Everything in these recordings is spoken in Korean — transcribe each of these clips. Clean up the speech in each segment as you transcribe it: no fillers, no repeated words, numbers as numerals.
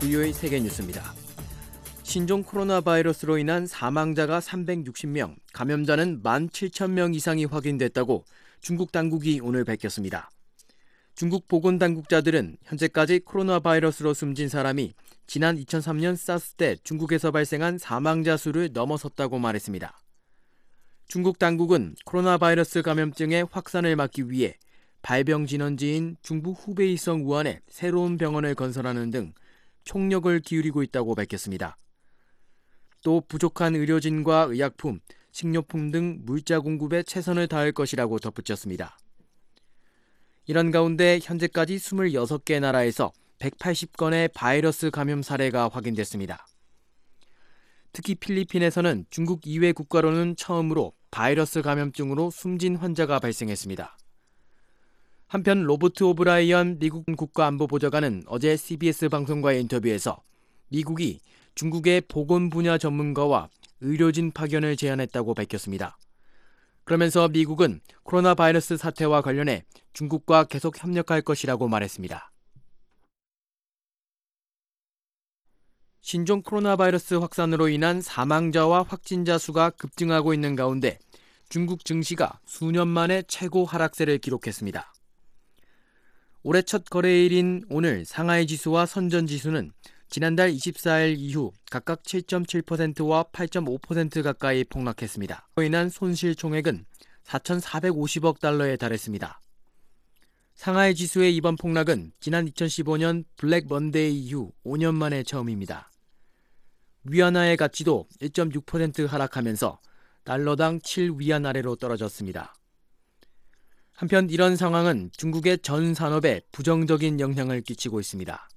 VOA 세계뉴스입니다. 신종 코로나 바이러스로 인한 사망자가 360명, 감염자는 17,000명 이상이 확인됐다고 중국 당국이 오늘 밝혔습니다. 중국 보건당국자들은 현재까지 코로나 바이러스로 숨진 사람이 지난 2003년 사스 때 중국에서 발생한 사망자 수를 넘어섰다고 말했습니다. 중국 당국은 코로나 바이러스 감염증의 확산을 막기 위해 발병 진원지인 중부 후베이성 우한에 새로운 병원을 건설하는 등 총력을 기울이고 있다고 밝혔습니다. 또 부족한 의료진과 의약품, 식료품 등 물자 공급에 최선을 다할 것이라고 덧붙였습니다. 이런 가운데 현재까지 26개 나라에서 180건의 바이러스 감염 사례가 확인됐습니다. 특히 필리핀에서는 중국 이외 국가로는 처음으로 바이러스 감염증으로 숨진 환자가 발생했습니다. 한편 로버트 오브라이언 미국 국가안보보좌관은 어제 CBS 방송과의 인터뷰에서 미국이 중국의 보건 분야 전문가와 의료진 파견을 제안했다고 밝혔습니다. 그러면서 미국은 코로나 바이러스 사태와 관련해 중국과 계속 협력할 것이라고 말했습니다. 신종 코로나 바이러스 확산으로 인한 사망자와 확진자 수가 급증하고 있는 가운데 중국 증시가 수년 만에 최고 하락세를 기록했습니다. 올해 첫 거래일인 오늘 상하이 지수와 선전 지수는 지난달 24일 이후 각각 7.7%와 8.5% 가까이 폭락했습니다. 그로 인한 손실 총액은 4,450억 달러에 달했습니다. 상하이 지수의 이번 폭락은 지난 2015년 블랙 먼데이 이후 5년 만에 처음입니다. 위안화의 가치도 1.6% 하락하면서 달러당 7위안 아래로 떨어졌습니다. 한편 이런 상황은 중국의 전 산업에 부정적인 영향을 끼치고 있습니다.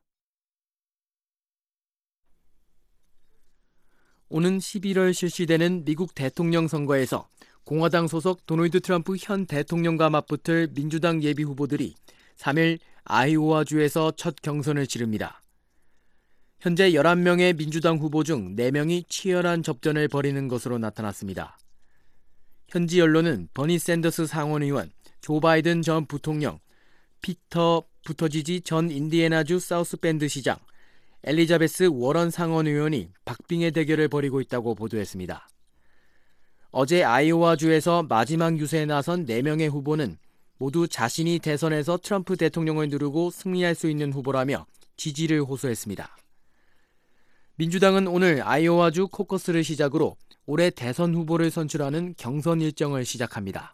오는 11월 실시되는 미국 대통령 선거에서 공화당 소속 도널드 트럼프 현 대통령과 맞붙을 민주당 예비 후보들이 3일 아이오와주에서 첫 경선을 치릅니다. 현재 11명의 민주당 후보 중 4명이 치열한 접전을 벌이는 것으로 나타났습니다. 현지 언론은 버니 샌더스 상원의원, 조 바이든 전 부통령, 피터 부터지지 전 인디애나주 사우스밴드 시장, 엘리자베스 워런 상원의원이 박빙의 대결을 벌이고 있다고 보도했습니다. 어제 아이오와주에서 마지막 유세에 나선 4명의 후보는 모두 자신이 대선에서 트럼프 대통령을 누르고 승리할 수 있는 후보라며 지지를 호소했습니다. 민주당은 오늘 아이오와주 코커스를 시작으로 올해 대선 후보를 선출하는 경선 일정을 시작합니다.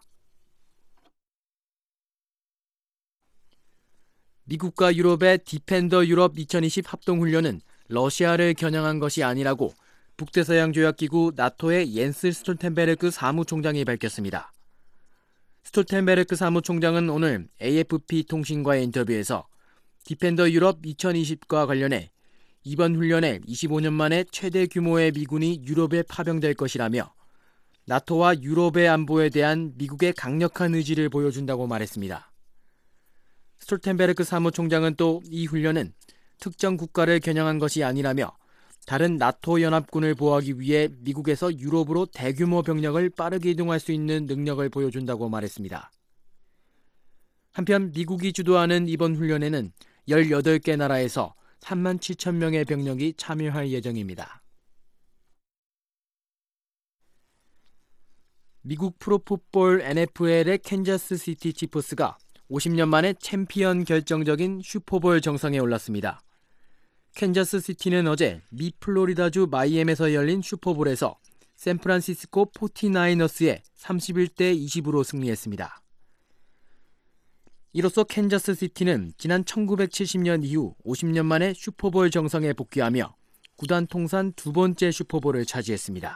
미국과 유럽의 디펜더 유럽 2020 합동훈련은 러시아를 겨냥한 것이 아니라고 북대서양조약기구 나토의 옌스 스톨텐베르크 사무총장이 밝혔습니다. 스톨텐베르크 사무총장은 오늘 AFP 통신과의 인터뷰에서 디펜더 유럽 2020과 관련해 이번 훈련에 25년 만에 최대 규모의 미군이 유럽에 파병될 것이라며 나토와 유럽의 안보에 대한 미국의 강력한 의지를 보여준다고 말했습니다. 스톨텐베르크 사무총장은 또 이 훈련은 특정 국가를 겨냥한 것이 아니라며 다른 나토 연합군을 보호하기 위해 미국에서 유럽으로 대규모 병력을 빠르게 이동할 수 있는 능력을 보여준다고 말했습니다. 한편 미국이 주도하는 이번 훈련에는 18개 나라에서 37,000명의 병력이 참여할 예정입니다. 미국 프로풋볼 NFL의 캔자스 시티 치프스가 50년 만에 챔피언 결정적인 슈퍼볼 정상에 올랐습니다. 캔자스 시티는 어제 미 플로리다주 마이애미에서 열린 슈퍼볼에서 샌프란시스코 49어스에 31대 20으로 승리했습니다. 이로써 캔자스 시티는 지난 1970년 이후 50년 만에 슈퍼볼 정상에 복귀하며 구단 통산 2번째 슈퍼볼을 차지했습니다.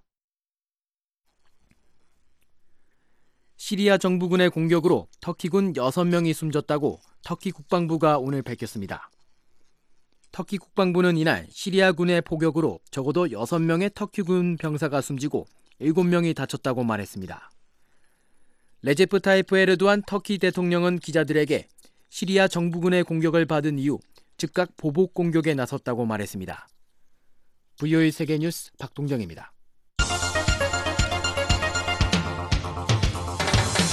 시리아 정부군의 공격으로 터키군 6명이 숨졌다고 터키 국방부가 오늘 밝혔습니다. 터키 국방부는 이날 시리아군의 포격으로 적어도 6명의 터키군 병사가 숨지고 7명이 다쳤다고 말했습니다. 레제프 타이프 에르도안 터키 대통령은 기자들에게 시리아 정부군의 공격을 받은 이후 즉각 보복 공격에 나섰다고 말했습니다. VOA 세계뉴스 박동정입니다.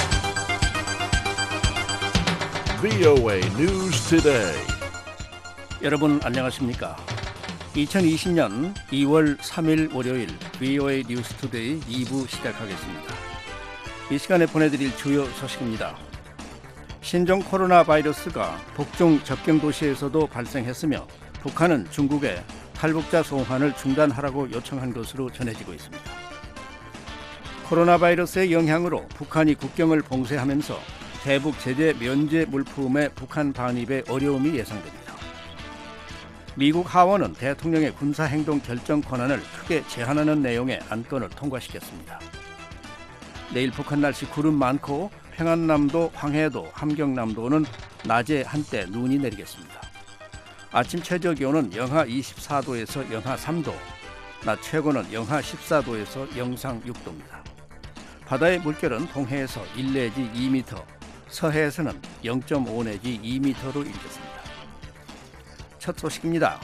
VOA News Today. 여러분 안녕하십니까? 2020년 2월 3일 월요일 VOA 뉴스투데이 2부 시작하겠습니다. 이 시간에 보내드릴 주요 소식입니다. 신종 코로나 바이러스가 북중 접경 도시에서도 발생했으며 북한은 중국에 탈북자 송환을 중단하라고 요청한 것으로 전해지고 있습니다. 코로나 바이러스의 영향으로 북한이 국경을 봉쇄하면서 대북 제재 면제 물품의 북한 반입에 어려움이 예상됩니다. 미국 하원은 대통령의 군사행동 결정 권한을 크게 제한하는 내용의 안건을 통과시켰습니다. 내일 북한 날씨 구름 많고 평안남도, 황해도, 함경남도는 낮에 한때 눈이 내리겠습니다. 아침 최저 기온은 영하 24도에서 영하 3도, 낮 최고는 영하 14도에서 영상 6도입니다. 바다의 물결은 동해에서 1 내지 2m, 서해에서는 0.5 내지 2m로 일겠습니다. 첫 소식입니다.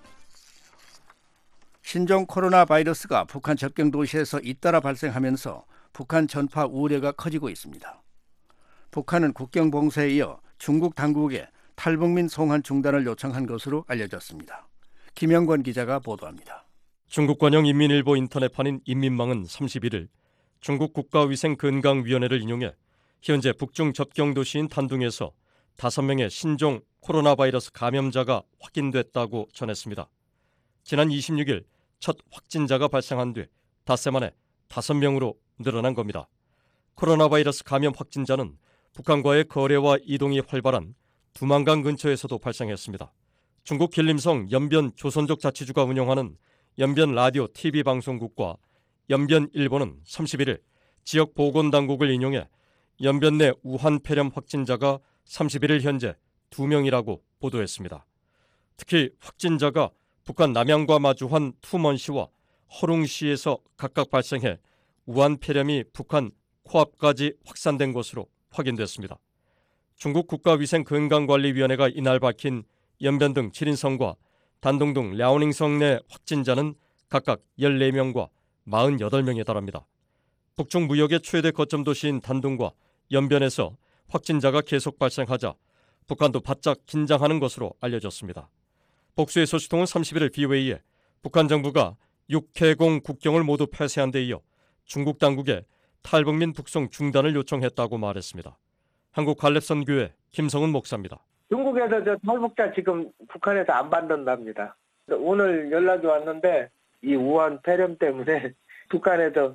신종 코로나 바이러스가 북한 접경 도시에서 잇따라 발생하면서 북한 전파 우려가 커지고 있습니다. 북한은 국경 봉쇄에 이어 중국 당국에 탈북민 송환 중단을 요청한 것으로 알려졌습니다. 김영권 기자가 보도합니다. 중국 관영 인민일보 인터넷판인 인민망은 31일 중국 국가위생건강위원회를 인용해 현재 북중 접경 도시인 단둥에서 5명의 신종 코로나 바이러스 감염자가 확인됐다고 전했습니다. 지난 26일 첫 확진자가 발생한 뒤 닷새 만에 5명으로 늘어난 겁니다. 코로나 바이러스 감염 확진자는 북한과의 거래와 이동이 활발한 두만강 근처에서도 발생했습니다. 중국 길림성 연변 조선족 자치주가 운영하는 연변 라디오 TV 방송국과 연변일보는 31일 지역 보건당국을 인용해 연변 내 우한 폐렴 확진자가 31일 현재 2명이라고 보도했습니다. 특히 확진자가 북한 남양과 마주한 투먼시와 허룽시에서 각각 발생해 우한 폐렴이 북한 코앞까지 확산된 것으로 확인됐습니다. 중국 국가위생건강관리위원회가 이날 밝힌 연변 등 지린성과 단둥 등 랴오닝성 내 확진자는 각각 14명과 48명에 달합니다. 북중 무역의 최대 거점 도시인 단둥과 연변에서 확진자가 계속 발생하자 북한도 바짝 긴장하는 것으로 알려졌습니다. 복수의 소식통은 31일 BOA에 북한 정부가 육해공 국경을 모두 폐쇄한 데 이어 중국 당국에 탈북민 북송 중단을 요청했다고 말했습니다. 한국갈렙선교회 김성은 목사입니다. 중국에서 탈북자 지금 북한에서 안 받는답니다. 오늘 연락이 왔는데 이 우한 폐렴 때문에 북한에서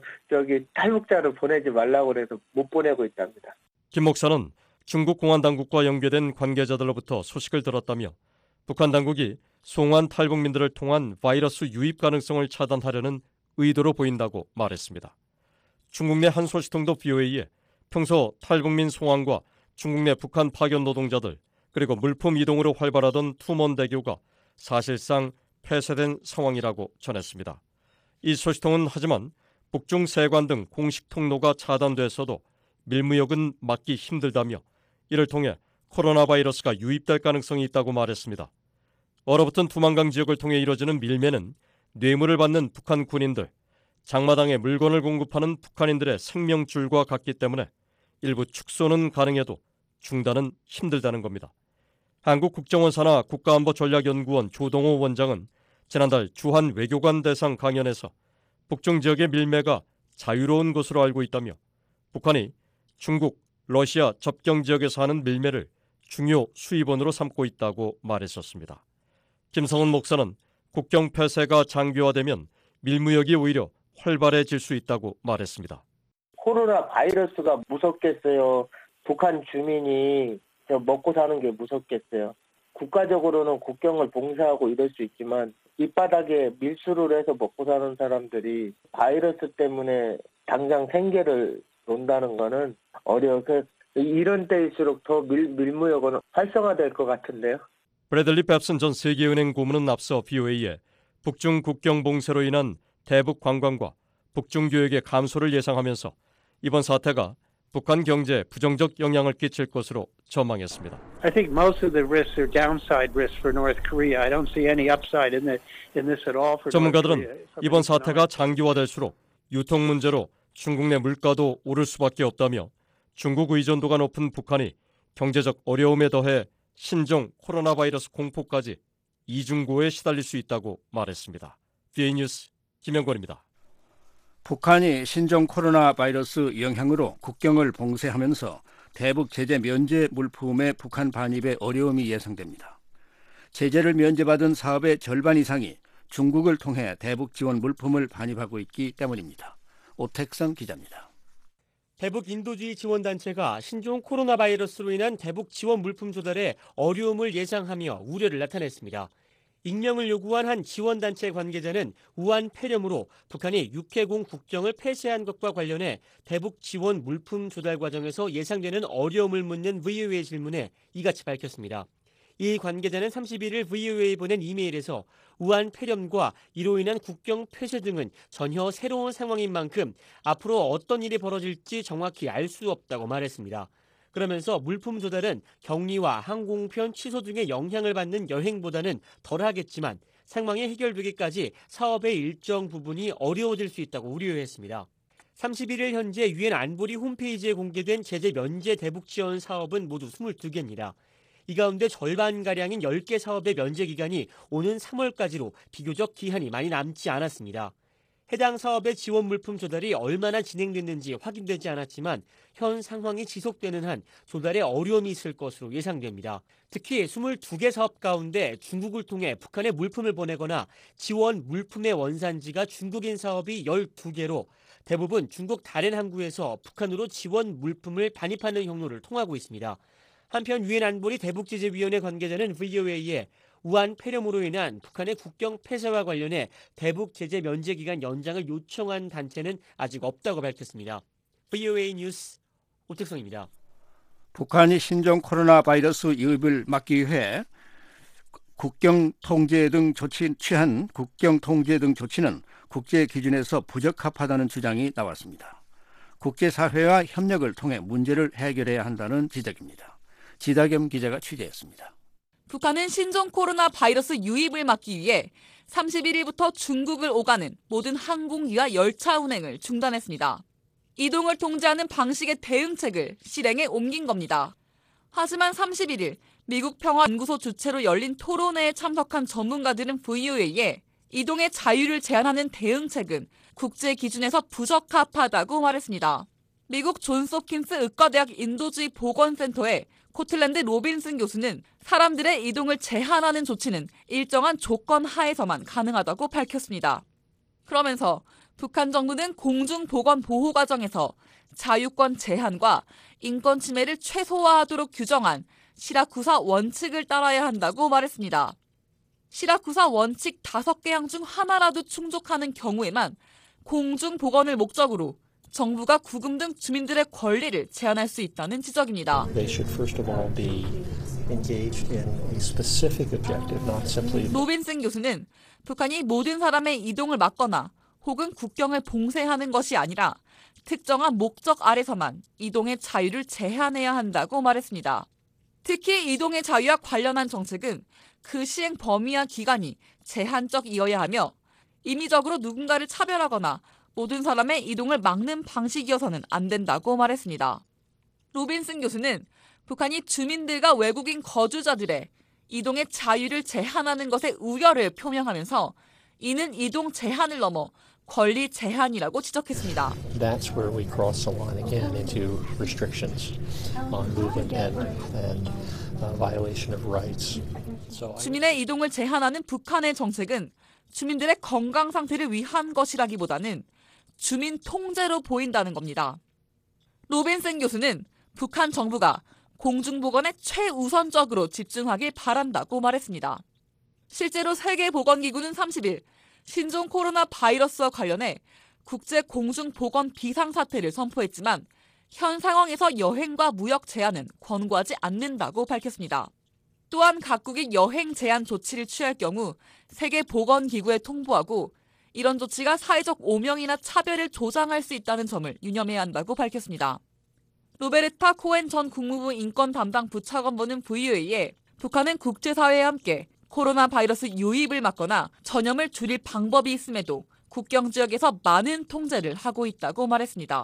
탈북자를 보내지 말라고 그래서 못 보내고 있답니다. 김 목사는 중국 공안 당국과 연계된 관계자들로부터 소식을 들었다며 북한 당국이 송환 탈북민들을 통한 바이러스 유입 가능성을 차단하려는 의도로 보인다고 말했습니다. 중국 내 한 소식통도 BOA에 평소 탈북민 송환과 중국 내 북한 파견 노동자들 그리고 물품 이동으로 활발하던 투먼대교가 사실상 폐쇄된 상황이라고 전했습니다. 이 소식통은 하지만 북중 세관 등 공식 통로가 차단됐어도 밀무역은 막기 힘들다며 이를 통해 코로나 바이러스가 유입될 가능성이 있다고 말했습니다. 얼어붙은 두만강 지역을 통해 이뤄지는 밀매는 뇌물을 받는 북한 군인들, 장마당에 물건을 공급하는 북한인들의 생명줄과 같기 때문에 일부 축소는 가능해도 중단은 힘들다는 겁니다. 한국국정원사나 국가안보전략연구원 조동호 원장은 지난달 주한 외교관 대상 강연에서 북중 지역의 밀매가 자유로운 것으로 알고 있다며 북한이 중국, 러시아 접경 지역에서 하는 밀매를 중요 수입원으로 삼고 있다고 말했었습니다. 김성은 목사는 국경 폐쇄가 장기화되면 밀무역이 오히려 활발해질 수 있다고 말했습니다. 코로나 바이러스가 무섭겠어요. 북한 주민이 먹고 사는 게 무섭겠어요. 국가적으로는 국경을 봉쇄하고 이럴 수 있지만 밑바닥에 밀수를 해서 먹고 사는 사람들이 바이러스 때문에 당장 생계를 논다는 거는 어려워서 이런 때일수록 더 밀무역은 활성화될 것 같은데요. 브래들리 뱁슨 전 세계은행 고문은 앞서 BOA에 북중 국경 봉쇄로 인한 대북 관광과 북중 교역의 감소를 예상하면서 이번 사태가 북한 경제에 부정적 영향을 끼칠 것으로 전망했습니다. I think most of the risks are downside risks for North Korea. I don't see any upside in this at all for North Korea. 전문가들은 이번 사태가 장기화될수록 유통 문제로 중국 내 물가도 오를 수밖에 없다며 중국 의존도가 높은 북한이 경제적 어려움에 더해 신종 코로나 바이러스 공포까지 이중고에 시달릴 수 있다고 말했습니다. VA 뉴스 김영권입니다. 북한이 신종 코로나 바이러스 영향으로 국경을 봉쇄하면서 대북 제재 면제 물품의 북한 반입에 어려움이 예상됩니다. 제재를 면제받은 사업의 절반 이상이 중국을 통해 대북 지원 물품을 반입하고 있기 때문입니다. 오택성 기자입니다. 대북 인도주의 지원단체가 신종 코로나 바이러스로 인한 대북 지원 물품 조달에 어려움을 예상하며 우려를 나타냈습니다. 익명을 요구한 한 지원단체 관계자는 우한 폐렴으로 북한이 육해공 국경을 폐쇄한 것과 관련해 대북 지원 물품 조달 과정에서 예상되는 어려움을 묻는 VOA 질문에 이같이 밝혔습니다. 이 관계자는 31일 VOA에 보낸 이메일에서 우한 폐렴과 이로 인한 국경 폐쇄 등은 전혀 새로운 상황인 만큼 앞으로 어떤 일이 벌어질지 정확히 알 수 없다고 말했습니다. 그러면서 물품 조달은 격리와 항공편 취소 등의 영향을 받는 여행보다는 덜하겠지만 상황이 해결되기까지 사업의 일정 부분이 어려워질 수 있다고 우려했습니다. 31일 현재 유엔 안보리 홈페이지에 공개된 제재 면제 대북 지원 사업은 모두 22개입니다. 이 가운데 절반가량인 10개 사업의 면제 기간이 오는 3월까지로 비교적 기한이 많이 남지 않았습니다. 해당 사업의 지원 물품 조달이 얼마나 진행됐는지 확인되지 않았지만 현 상황이 지속되는 한 조달에 어려움이 있을 것으로 예상됩니다. 특히 22개 사업 가운데 중국을 통해 북한에 물품을 보내거나 지원 물품의 원산지가 중국인 사업이 12개로 대부분 중국 다른 항구에서 북한으로 지원 물품을 반입하는 경로를 통하고 있습니다. 한편 유엔 안보리 대북제재위원회 관계자는 VOA에 우한 폐렴으로 인한 북한의 국경 폐쇄와 관련해 대북 제재 면제 기간 연장을 요청한 단체는 아직 없다고 밝혔습니다. VOA 뉴스 오택성입니다. 북한이 신종 코로나 바이러스 유입을 막기 위해 국경 통제 등 조치는 국제 기준에서 부적합하다는 주장이 나왔습니다. 국제사회와 협력을 통해 문제를 해결해야 한다는 지적입니다. 지다겸 기자가 취재했습니다. 북한은 신종 코로나 바이러스 유입을 막기 위해 31일부터 중국을 오가는 모든 항공기와 열차 운행을 중단했습니다. 이동을 통제하는 방식의 대응책을 실행에 옮긴 겁니다. 하지만 31일 미국 평화연구소 주최로 열린 토론회에 참석한 전문가들은 VOA에 이동의 자유를 제한하는 대응책은 국제 기준에서 부적합하다고 말했습니다. 미국 존스홉킨스 의과대학 인도주의 보건센터의 코틀랜드 로빈슨 교수는 사람들의 이동을 제한하는 조치는 일정한 조건 하에서만 가능하다고 밝혔습니다. 그러면서 북한 정부는 공중보건 보호 과정에서 자유권 제한과 인권 침해를 최소화하도록 규정한 시라쿠사 원칙을 따라야 한다고 말했습니다. 시라쿠사 원칙 5개 항 중 하나라도 충족하는 경우에만 공중보건을 목적으로 정부가 구금 등 주민들의 권리를 제한할 수 있다는 지적입니다. 로빈슨 교수는 북한이 모든 사람의 이동을 막거나 혹은 국경을 봉쇄하는 것이 아니라 특정한 목적 아래서만 이동의 자유를 제한해야 한다고 말했습니다. 특히 이동의 자유와 관련한 정책은 그 시행 범위와 기간이 제한적이어야 하며 임의적으로 누군가를 차별하거나 모든 사람의 이동을 막는 방식이어서는 안 된다고 말했습니다. 로빈슨 교수는 북한이 주민들과 외국인 거주자들의 이동의 자유를 제한하는 것에 우려를 표명하면서 이는 이동 제한을 넘어 권리 제한이라고 지적했습니다. That's where we cross the line again into restrictions on movement and violation of rights. 주민의 이동을 제한하는 북한의 정책은 주민들의 건강 상태를 위한 것이라기보다는 주민 통제로 보인다는 겁니다. 로빈슨 교수는 북한 정부가 공중보건에 최우선적으로 집중하길 바란다고 말했습니다. 실제로 세계보건기구는 30일 신종 코로나 바이러스와 관련해 국제 공중보건 비상사태를 선포했지만 현 상황에서 여행과 무역 제한은 권고하지 않는다고 밝혔습니다. 또한 각국이 여행 제한 조치를 취할 경우 세계보건기구에 통보하고 이런 조치가 사회적 오명이나 차별을 조장할 수 있다는 점을 유념해야 한다고 밝혔습니다. 로베르타 코엔 전 국무부 인권 담당 부차관보는 VOA에 북한은 국제사회와 함께 코로나 바이러스 유입을 막거나 전염을 줄일 방법이 있음에도 국경 지역에서 많은 통제를 하고 있다고 말했습니다.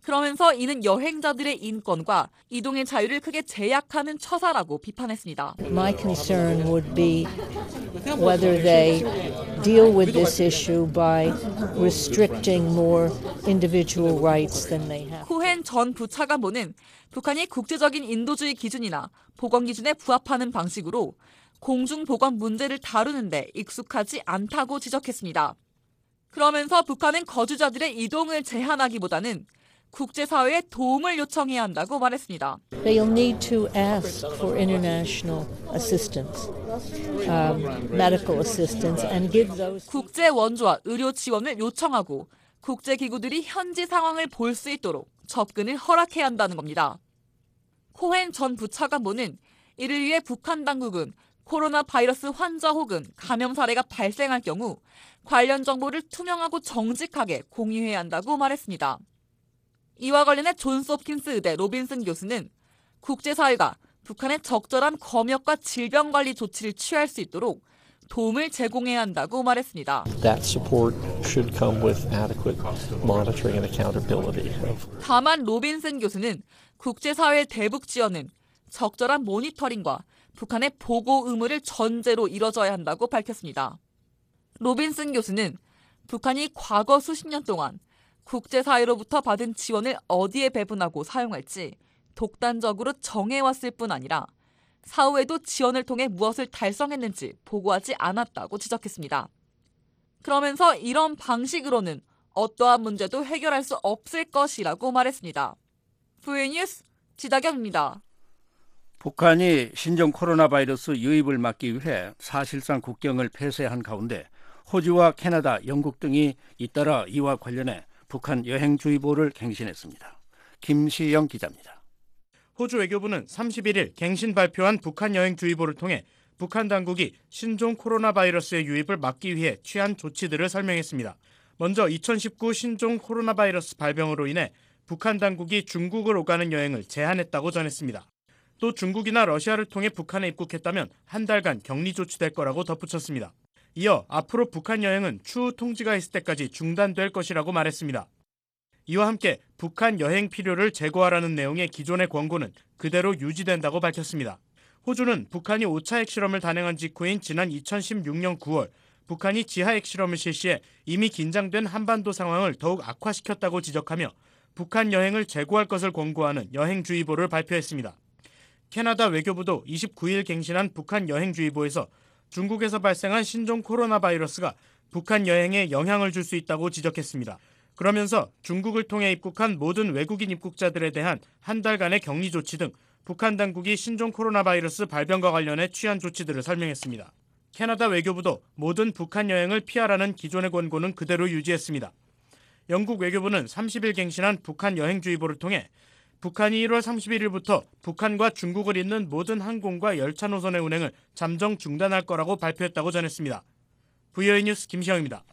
그러면서 이는 여행자들의 인권과 이동의 자유를 크게 제약하는 처사라고 비판했습니다. My concern would be whether they deal with this issue by restricting more individual rights than they have. 코헨 전 부차관보는 북한이 국제적인 인도주의 기준이나 보건 기준에 부합하는 방식으로 공중보건 문제를 다루는데 익숙하지 않다고 지적했습니다. 그러면서 북한은 거주자들의 이동을 제한하기보다는 국제사회에 도움을 요청해야 한다고 말했습니다. They'll need to ask for international assistance, medical assistance, and give those. 국제 원조와 의료 지원을 요청하고 국제기구들이 현지 상황을 볼 수 있도록 접근을 허락해야 한다는 겁니다. 코헨 전 부차관보는 이를 위해 북한 당국은 코로나 바이러스 환자 혹은 감염 사례가 발생할 경우 관련 정보를 투명하고 정직하게 공유해야 한다고 말했습니다. 이와 관련해 존스홉킨스 의대 로빈슨 교수는 국제사회가 북한의 적절한 검역과 질병관리 조치를 취할 수 있도록 도움을 제공해야 한다고 말했습니다. That support should come with adequate monitoring and accountability. 다만 로빈슨 교수는 국제사회의 대북 지원은 적절한 모니터링과 북한의 보고 의무를 전제로 이뤄져야 한다고 밝혔습니다. 로빈슨 교수는 북한이 과거 수십 년 동안 국제사회로부터 받은 지원을 어디에 배분하고 사용할지 독단적으로 정해왔을 뿐 아니라 사후에도 지원을 통해 무엇을 달성했는지 보고하지 않았다고 지적했습니다. 그러면서 이런 방식으로는 어떠한 문제도 해결할 수 없을 것이라고 말했습니다. VOA 뉴스 지다경입니다. 북한이 신종 코로나 바이러스 유입을 막기 위해 사실상 국경을 폐쇄한 가운데 호주와 캐나다, 영국 등이 잇따라 이와 관련해 북한 여행주의보를 갱신했습니다. 김시영 기자입니다. 호주 외교부는 31일 갱신 발표한 북한 여행주의보를 통해 북한 당국이 신종 코로나 바이러스의 유입을 막기 위해 취한 조치들을 설명했습니다. 먼저 2019 신종 코로나 바이러스 발병으로 인해 북한 당국이 중국을 오가는 여행을 제한했다고 전했습니다. 또 중국이나 러시아를 통해 북한에 입국했다면 한 달간 격리 조치될 거라고 덧붙였습니다. 이어 앞으로 북한 여행은 추후 통지가 있을 때까지 중단될 것이라고 말했습니다. 이와 함께 북한 여행 필요를 제거하라는 내용의 기존의 권고는 그대로 유지된다고 밝혔습니다. 호주는 북한이 5차 핵실험을 단행한 직후인 지난 2016년 9월 북한이 지하 핵실험을 실시해 이미 긴장된 한반도 상황을 더욱 악화시켰다고 지적하며 북한 여행을 제고할 것을 권고하는 여행주의보를 발표했습니다. 캐나다 외교부도 29일 갱신한 북한 여행주의보에서 중국에서 발생한 신종 코로나 바이러스가 북한 여행에 영향을 줄 수 있다고 지적했습니다. 그러면서 중국을 통해 입국한 모든 외국인 입국자들에 대한 한 달간의 격리 조치 등 북한 당국이 신종 코로나 바이러스 발병과 관련해 취한 조치들을 설명했습니다. 캐나다 외교부도 모든 북한 여행을 피하라는 기존의 권고는 그대로 유지했습니다. 영국 외교부는 30일 갱신한 북한 여행주의보를 통해 북한이 1월 31일부터 북한과 중국을 잇는 모든 항공과 열차 노선의 운행을 잠정 중단할 거라고 발표했다고 전했습니다. VOA 뉴스 김시영입니다.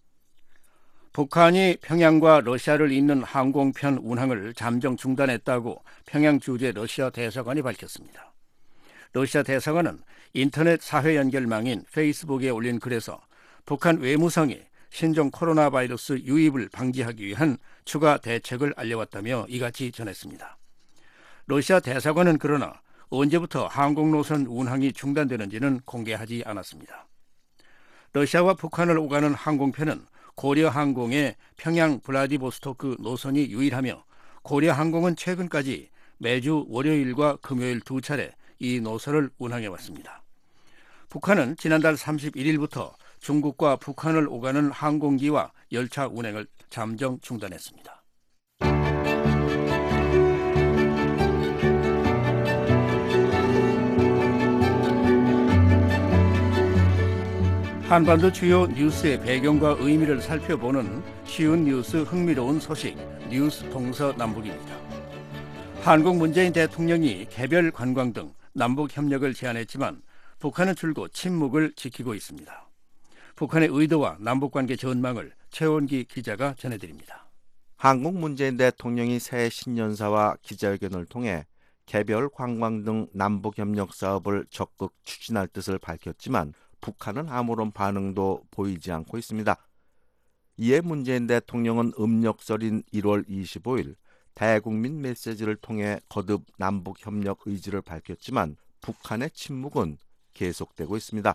북한이 평양과 러시아를 잇는 항공편 운항을 잠정 중단했다고 평양 주재 러시아 대사관이 밝혔습니다. 러시아 대사관은 인터넷 사회 연결망인 페이스북에 올린 글에서 북한 외무성이 신종 코로나 바이러스 유입을 방지하기 위한 추가 대책을 알려왔다며 이같이 전했습니다. 러시아 대사관은 그러나 언제부터 항공노선 운항이 중단되는지는 공개하지 않았습니다. 러시아와 북한을 오가는 항공편은 고려항공의 평양 블라디보스토크 노선이 유일하며 고려항공은 최근까지 매주 월요일과 금요일 2차례 이 노선을 운항해왔습니다. 북한은 지난달 31일부터 중국과 북한을 오가는 항공기와 열차 운행을 잠정 중단했습니다. 한반도 주요 뉴스의 배경과 의미를 살펴보는 쉬운 뉴스 흥미로운 소식 뉴스 동서남북입니다. 한국 문재인 대통령이 개별 관광 등 남북 협력을 제안했지만 북한은 줄곧 침묵을 지키고 있습니다. 북한의 의도와 남북관계 전망을 최원기 기자가 전해드립니다. 한국 문재인 대통령이 새 신년사와 기자회견을 통해 개별 관광 등 남북 협력 사업을 적극 추진할 뜻을 밝혔지만 북한은 아무런 반응도 보이지 않고 있습니다. 이에 문재인 대통령은 음력설인 1월 25일 대국민 메시지를 통해 거듭 남북 협력 의지를 밝혔지만 북한의 침묵은 계속되고 있습니다.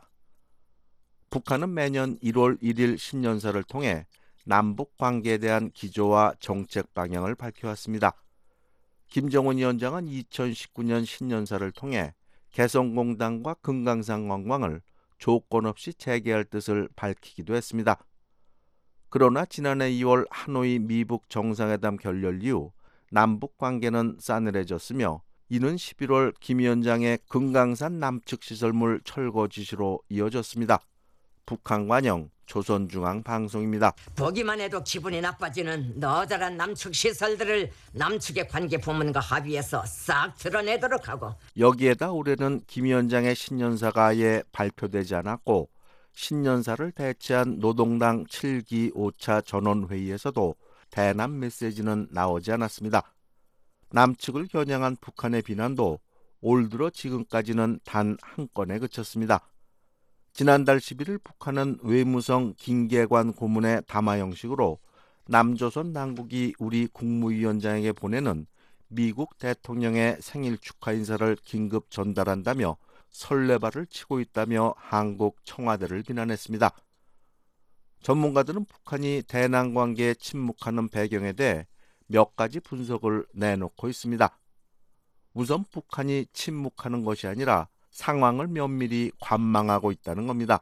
북한은 매년 1월 1일 신년사를 통해 남북 관계에 대한 기조와 정책 방향을 밝혀왔습니다. 김정은 위원장은 2019년 신년사를 통해 개성공단과 금강산 관광을 조건 없이 재개할 뜻을 밝히기도 했습니다. 그러나 지난해 2월 하노이 미북 정상회담 결렬 이후 남북 관계는 싸늘해졌으며 이는 11월 김 위원장의 금강산 남측 시설물 철거 지시로 이어졌습니다. 북한 관영 조선중앙방송입니다. 보기만 해도 기분이 나빠지는 너저런 남측 시설들을 남측의 관계 부문과 합의해서 싹 드러내도록 하고, 여기에다 올해는 김 위원장의 신년사가 아예 발표되지 않았고 신년사를 대체한 노동당 7기 5차 전원회의에서도 대남 메시지는 나오지 않았습니다. 남측을 겨냥한 북한의 비난도 올 들어 지금까지는 단 한 건에 그쳤습니다. 지난달 11일 북한은 외무성 김계관 고문의 담화 형식으로 남조선 당국이 우리 국무위원장에게 보내는 미국 대통령의 생일 축하 인사를 긴급 전달한다며 설레발을 치고 있다며 한국 청와대를 비난했습니다. 전문가들은 북한이 대남 관계에 침묵하는 배경에 대해 몇 가지 분석을 내놓고 있습니다. 우선 북한이 침묵하는 것이 아니라 상황을 면밀히 관망하고 있다는 겁니다.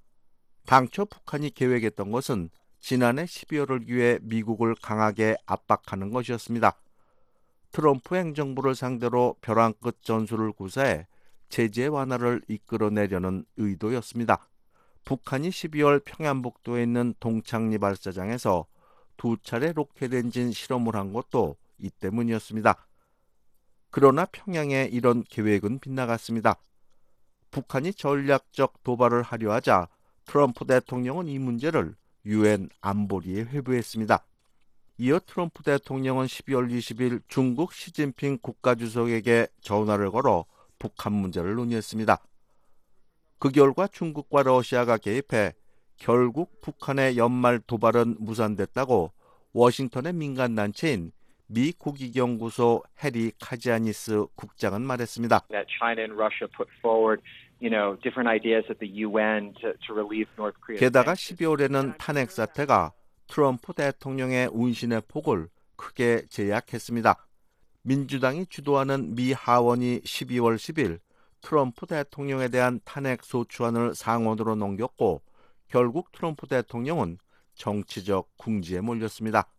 당초 북한이 계획했던 것은 지난해 12월을 기해 미국을 강하게 압박하는 것이었습니다. 트럼프 행정부를 상대로 벼랑 끝 전술을 구사해 제재 완화를 이끌어내려는 의도였습니다. 북한이 12월 평양북도에 있는 동창리 발사장에서 2차례 로켓 엔진 실험을 한 것도 이 때문이었습니다. 그러나 평양의 이런 계획은 빗나갔습니다. 북한이 전략적 도발을 하려 하자 트럼프 대통령은 이 문제를 유엔 안보리에 회부했습니다. 이어 트럼프 대통령은 12월 20일 중국 시진핑 국가주석에게 전화를 걸어 북한 문제를 논의했습니다. 그 결과 중국과 러시아가 개입해 결국 북한의 연말 도발은 무산됐다고 워싱턴의 민간단체인 미 국익연구소 해리 카지아니스 국장은 말했습니다. 게다가 12월에는 탄핵 사태가 트럼프 대통령의 운신의 폭을 크게 제약했습니다. 민주당이 주도하는 미 하원이 12월 10일 트럼프 대통령에 대한 탄핵 소추안을 상원으로 넘겼고 결국 트럼프 대통령은 정치적 궁지에 몰렸습니다.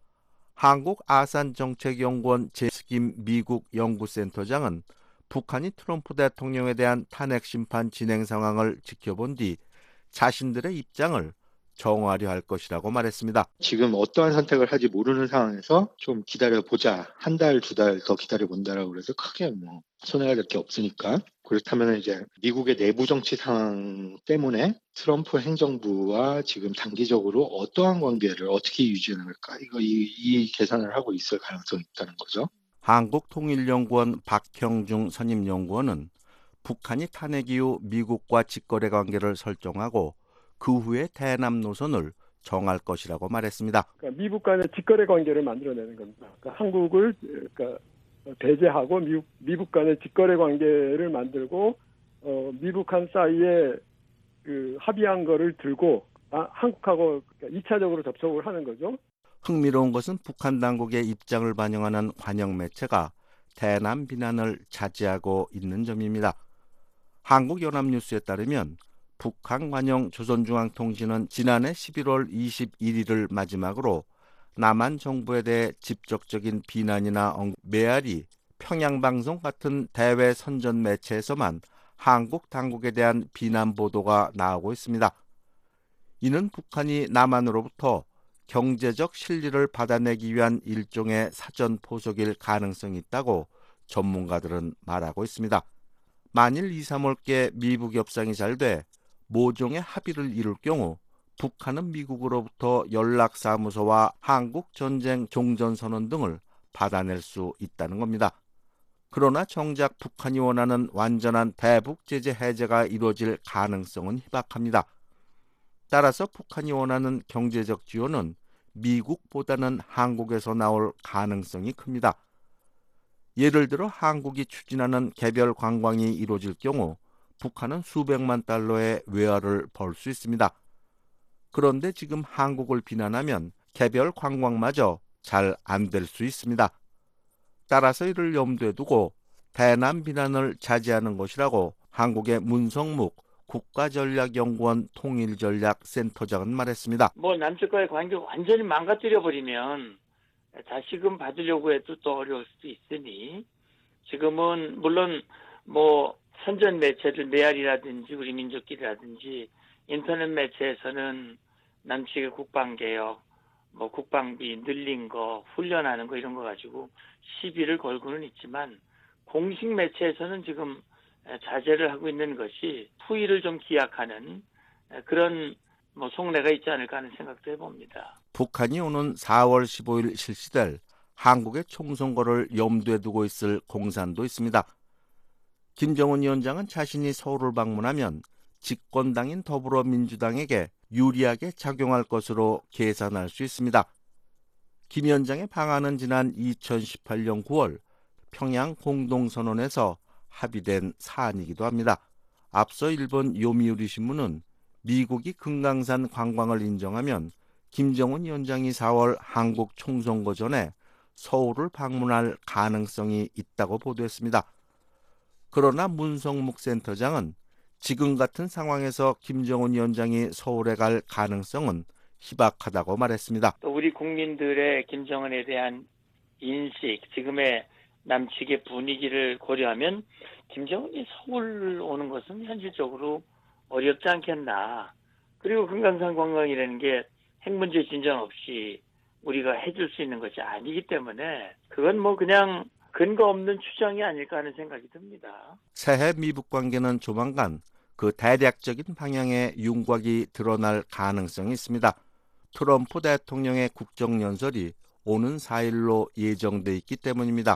한국 아산정책연구원 제스김 미국 연구센터장은 북한이 트럼프 대통령에 대한 탄핵 심판 진행 상황을 지켜본 뒤 자신들의 입장을 정하려 할 것이라고 말했습니다. 지금 어떠한 선택을 할지 모르는 상황에서 좀 기다려보자. 한 달, 두 달 더 기다려본다라고 그래서 크게 손해가 될 게 없으니까. 그렇다면 이제 미국의 내부 정치 상황 때문에 트럼프 행정부와 지금 단기적으로 어떠한 관계를 어떻게 유지할까? 이 계산을 하고 있을 가능성이 있다는 거죠. 한국통일연구원 박형중 선임연구원은 북한이 탄핵 이후 미국과 직거래 관계를 설정하고 그 후에 대남 노선을 정할 것이라고 말했습니다. 그러니까 미국 간의 직거래 관계를 만들어내는 겁니다. 그러니까 한국을 배제하고 미국 간의 직거래 관계를 만들고 미북한 사이에 합의한 거를 들고 한국하고 2차적으로 접촉을 하는 거죠. 흥미로운 것은 북한 당국의 입장을 반영하는 관영 매체가 대남 비난을 자제하고 있는 점입니다. 한국연합뉴스에 따르면 북한 관영 조선중앙통신은 지난해 11월 21일을 마지막으로 남한 정부에 대해 직접적인 비난이나 메아리, 평양방송 같은 대외 선전 매체에서만 한국 당국에 대한 비난 보도가 나오고 있습니다. 이는 북한이 남한으로부터 경제적 실리를 받아내기 위한 일종의 사전 포석일 가능성이 있다고 전문가들은 말하고 있습니다. 만일 2, 3월께 미북 협상이 잘 돼 모종의 합의를 이룰 경우 북한은 미국으로부터 연락사무소와 한국전쟁 종전선언 등을 받아낼 수 있다는 겁니다. 그러나 정작 북한이 원하는 완전한 대북 제재 해제가 이루어질 가능성은 희박합니다. 따라서 북한이 원하는 경제적 지원은 미국보다는 한국에서 나올 가능성이 큽니다. 예를 들어 한국이 추진하는 개별 관광이 이루어질 경우 북한은 수백만 달러의 외화를 벌 수 있습니다. 그런데 지금 한국을 비난하면 개별 관광마저 잘 안 될 수 있습니다. 따라서 이를 염두에 두고 대남 비난을 자제하는 것이라고 한국의 문성묵 국가전략연구원 통일전략센터장은 말했습니다. 남측과의 관계를 완전히 망가뜨려버리면 다시금 받으려고 해도 또 어려울 수도 있으니 지금은 물론 선전 매체들 메아리라든지 우리 민족끼리라든지 인터넷 매체에서는 남측의 국방개혁, 국방비 늘린 거, 훈련하는 거 이런 거 가지고 시비를 걸고는 있지만 공식 매체에서는 지금 자제를 하고 있는 것이 후위를 좀 기약하는 그런 속내가 있지 않을까 하는 생각도 해봅니다. 북한이 오는 4월 15일 실시될 한국의 총선거를 염두에 두고 있을 공산도 있습니다. 김정은 위원장은 자신이 서울을 방문하면 집권당인 더불어민주당에게 유리하게 작용할 것으로 계산할 수 있습니다. 김 위원장의 방안은 지난 2018년 9월 평양 공동선언에서 합의된 사안이기도 합니다. 앞서 일본 요미우리 신문은 미국이 금강산 관광을 인정하면 김정은 위원장이 4월 한국 총선거 전에 서울을 방문할 가능성이 있다고 보도했습니다. 그러나 문성묵 센터장은 지금 같은 상황에서 김정은 위원장이 서울에 갈 가능성은 희박하다고 말했습니다. 또 우리 국민들의 김정은에 대한 인식, 지금의 남측의 분위기를 고려하면 김정은이 서울 오는 것은 현실적으로 어렵지 않겠나. 그리고 금강산 관광이라는 게 핵 문제 진전 없이 우리가 해줄 수 있는 것이 아니기 때문에 그건 그냥 근거 없는 추정이 아닐까 하는 생각이 듭니다. 새해 미북 관계는 조만간 그 대략적인 방향의 윤곽이 드러날 가능성이 있습니다. 트럼프 대통령의 국정연설이 오는 4일로 예정돼 있기 때문입니다.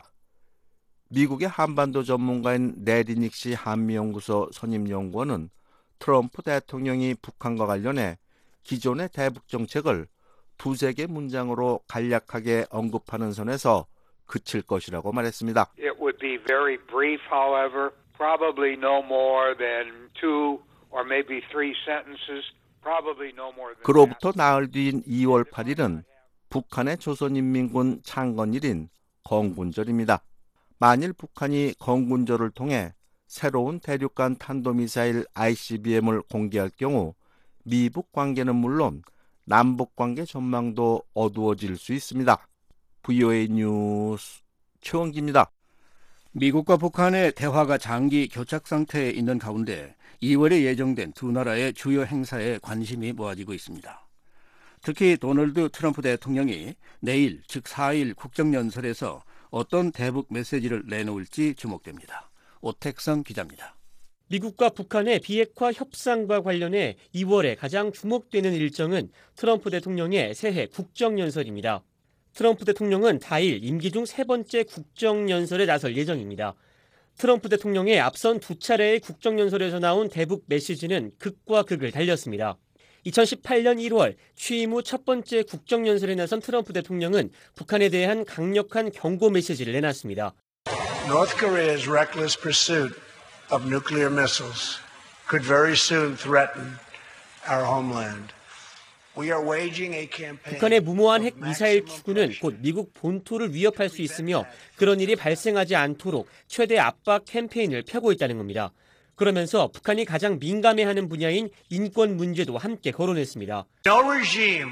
미국의 한반도 전문가인 레리 닉시 한미연구소 선임연구원은 트럼프 대통령이 북한과 관련해 기존의 대북 정책을 두세 개 문장으로 간략하게 언급하는 선에서 그칠 것이라고 말했습니다. It would be very brief, however, probably no more than 2 or maybe 3 sentences, probably no more than 그로부터 나흘 뒤인 2월 8일은 북한의 조선인민군 창건일인 건군절입니다. 만일 북한이 건군절을 통해 새로운 대륙간 탄도미사일 ICBM을 공개할 경우 미북 관계는 물론 남북 관계 전망도 어두워질 수 있습니다. VOA 뉴스 최원기입니다. 미국과 북한의 대화가 장기 교착 상태에 있는 가운데 2월에 예정된 두 나라의 주요 행사에 관심이 모아지고 있습니다. 특히 도널드 트럼프 대통령이 내일 즉 4일 국정연설에서 어떤 대북 메시지를 내놓을지 주목됩니다. 오택성 기자입니다. 미국과 북한의 비핵화 협상과 관련해 2월에 가장 주목되는 일정은 트럼프 대통령의 새해 국정연설입니다. 트럼프 대통령은 4일 임기 중 세 번째 국정연설에 나설 예정입니다. 트럼프 대통령의 앞선 두 차례의 국정연설에서 나온 대북 메시지는 극과 극을 달렸습니다. 2018년 1월 취임 후 첫 번째 국정연설에 나선 트럼프 대통령은 북한에 대한 강력한 경고 메시지를 내놨습니다. North Korea's reckless pursuit of nuclear missiles could very soon threaten our homeland. We are waging a campaign. 북한의 무모한 핵 미사일 추구는 곧 미국 본토를 위협할 수 있으며 그런 일이 발생하지 않도록 최대 압박 캠페인을 펴고 있다는 겁니다. 그러면서 북한이 가장 민감해하는 분야인 인권 문제도 함께 거론했습니다. No regime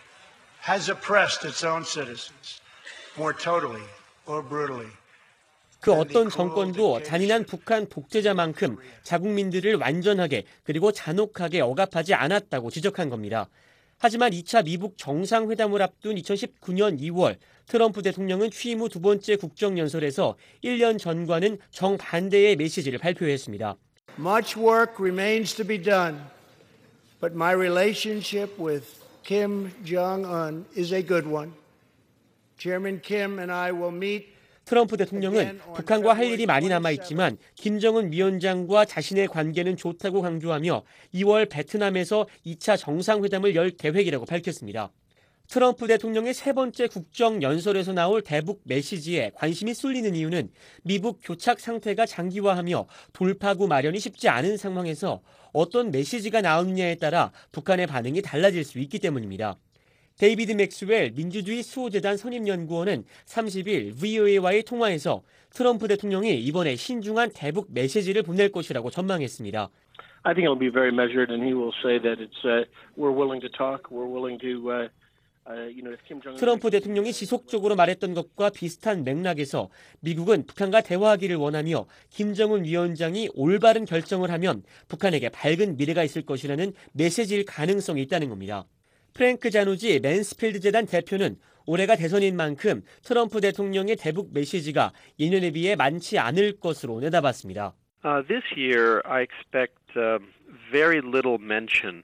has oppressed its own citizens more totally or brutally. 그 어떤 정권도 잔인한 북한 독재자만큼 자국민들을 완전하게 그리고 잔혹하게 억압하지 않았다고 지적한 겁니다. 하지만 2차 미북 정상회담을 앞둔 2019년 2월 트럼프 대통령은 취임 후 두 번째 국정연설에서 1년 전과는 정반대의 메시지를 발표했습니다. Much work remains to be done, but my relationship with Kim Jong-un is a good one. Chairman Kim and I will meet. 트럼프 대통령은 북한과 할 일이 많이 남아있지만 김정은 위원장과 자신의 관계는 좋다고 강조하며 2월 베트남에서 2차 정상회담을 열 계획이라고 밝혔습니다. 트럼프 대통령의 세 번째 국정연설에서 나올 대북 메시지에 관심이 쏠리는 이유는 미북 교착 상태가 장기화하며 돌파구 마련이 쉽지 않은 상황에서 어떤 메시지가 나오느냐에 따라 북한의 반응이 달라질 수 있기 때문입니다. 데이비드 맥스웰 민주주의 수호재단 선임연구원은 30일 VOA와의 통화에서 트럼프 대통령이 이번에 신중한 대북 메시지를 보낼 것이라고 전망했습니다. I think it'll be very measured, and he will say that we're willing to talk, we're willing to. 트럼프 대통령이 지속적으로 말했던 것과 비슷한 맥락에서 미국은 북한과 대화하기를 원하며 김정은 위원장이 올바른 결정을 하면 북한에게 밝은 미래가 있을 것이라는 메시지일 가능성이 있다는 겁니다. 프랭크 자누지 맨스필드 재단 대표는 올해가 대선인 만큼 트럼프 대통령의 대북 메시지가 예년에 비해 많지 않을 것으로 내다봤습니다. This year, I expect very little mention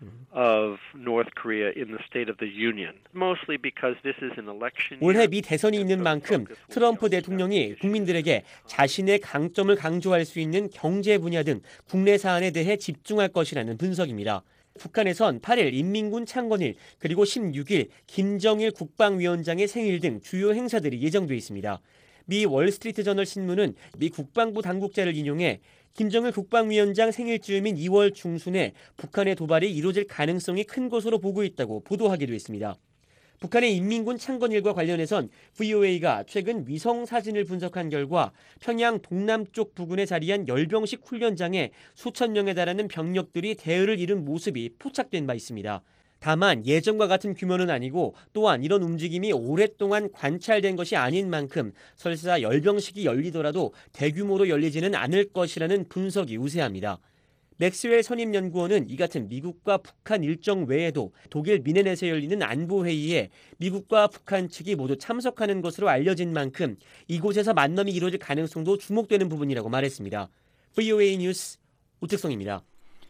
of North Korea in the State of the Union, mostly because this is an election year. 올해 미 대선이 있는 만큼 트럼프 대통령이 국민들에게 자신의 강점을 강조할 수 있는 경제 분야 등 국내 사안에 대해 집중할 것이라는 분석입니다. 북한에선 8일 인민군 창건일 그리고 16일 김정일 국방위원장의 생일 등 주요 행사들이 예정돼 있습니다. 미 월스트리트 저널 신문은 미 국방부 당국자를 인용해 김정일 국방위원장 생일쯤인 2월 중순에 북한의 도발이 이루어질 가능성이 큰 것으로 보고 있다고 보도하기도 했습니다. 북한의 인민군 창건일과 관련해선 VOA가 최근 위성 사진을 분석한 결과 평양 동남쪽 부근에 자리한 열병식 훈련장에 수천 명에 달하는 병력들이 대의를 이룬 모습이 포착된 바 있습니다. 다만 예전과 같은 규모는 아니고 또한 이런 움직임이 오랫동안 관찰된 것이 아닌 만큼 설사 열병식이 열리더라도 대규모로 열리지는 않을 것이라는 분석이 우세합니다. 맥스웰 선임연구원은 이 같은 미국과 북한 일정 외에도 독일 미네넷에 열리는 안보회의에 미국과 북한 측이 모두 참석하는 것으로 알려진 만큼 이곳에서 만남이 이루어질 가능성도 주목되는 부분이라고 말했습니다. VOA 뉴스 오택성입니다.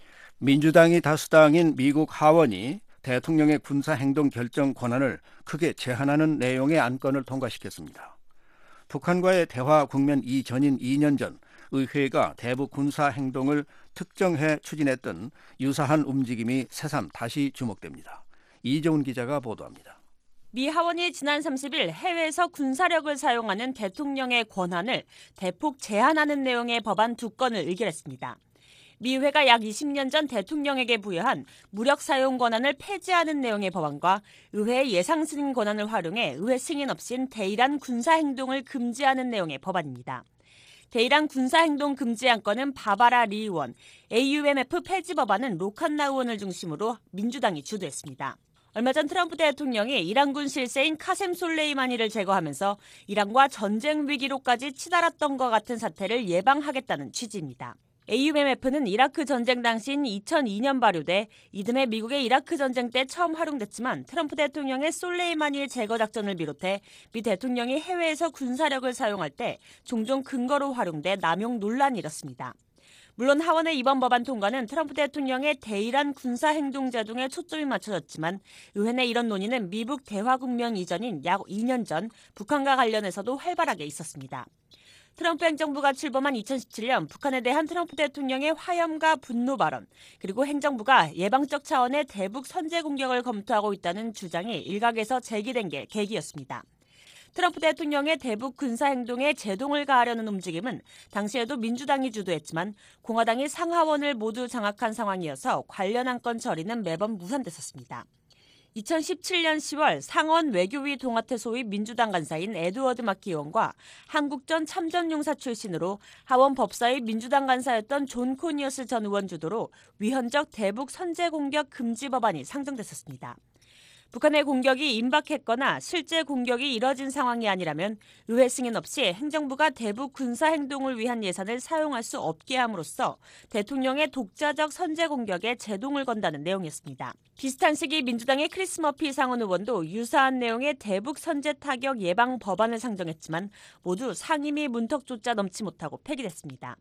민주당이 다수당인 미국 하원이 대통령의 군사행동 결정 권한을 크게 제한하는 내용의 안건을 통과시켰습니다. 북한과의 대화 국면 이전인 2년 전 의회가 대북 군사행동을 특정해 추진했던 유사한 움직임이 새삼 다시 주목됩니다. 이정훈 기자가 보도합니다. 미 하원이 지난 30일 해외에서 군사력을 사용하는 대통령의 권한을 대폭 제한하는 내용의 법안 2건을 의결했습니다. 미 의회가 약 20년 전 대통령에게 부여한 무력 사용 권한을 폐지하는 내용의 법안과 의회의 예상 승인 권한을 활용해 의회 승인 없인 대일한 군사행동을 금지하는 내용의 법안입니다. 대일한 군사행동 금지 안건은 바바라 리 의원, AUMF 폐지 법안은 로칸나 의원을 중심으로 민주당이 주도했습니다. 얼마 전 트럼프 대통령이 이란군 실세인 카셈 솔레이마니를 제거하면서 이란과 전쟁 위기로까지 치달았던 것 같은 사태를 예방하겠다는 취지입니다. AUMF는 이라크 전쟁 당시인 2002년 발효돼 이듬해 미국의 이라크 전쟁 때 처음 활용됐지만 트럼프 대통령의 솔레이마니의 제거 작전을 비롯해 미 대통령이 해외에서 군사력을 사용할 때 종종 근거로 활용돼 남용 논란이 일었습니다. 물론 하원의 이번 법안 통과는 트럼프 대통령의 대일한 군사행동 제동에 초점이 맞춰졌지만 의회 내 이런 논의는 미북 대화 국면 이전인 약 2년 전 북한과 관련해서도 활발하게 있었습니다. 트럼프 행정부가 출범한 2017년 북한에 대한 트럼프 대통령의 화염과 분노 발언, 그리고 행정부가 예방적 차원의 대북 선제 공격을 검토하고 있다는 주장이 일각에서 제기된 게 계기였습니다. 트럼프 대통령의 대북 군사행동에 제동을 가하려는 움직임은 당시에도 민주당이 주도했지만 공화당이 상하원을 모두 장악한 상황이어서 관련 안건 처리는 매번 무산됐었습니다. 2017년 10월 상원 외교위 동아태 소위 민주당 간사인 에드워드 마키 의원과 한국전 참전용사 출신으로 하원 법사위 민주당 간사였던 존 코니어스 전 의원 주도로 위헌적 대북 선제 공격 금지 법안이 상정됐었습니다. 북한의 공격이 임박했거나 실제 공격이 이뤄진 상황이 아니라면 의회 승인 없이 행정부가 대북 군사행동을 위한 예산을 사용할 수 없게 함으로써 대통령의 독자적 선제 공격에 제동을 건다는 내용이었습니다. 비슷한 시기 민주당의 크리스 머피 상원 의원도 유사한 내용의 대북 선제 타격 예방 법안을 상정했지만 모두 상임위 문턱조차 넘지 못하고 폐기됐습니다.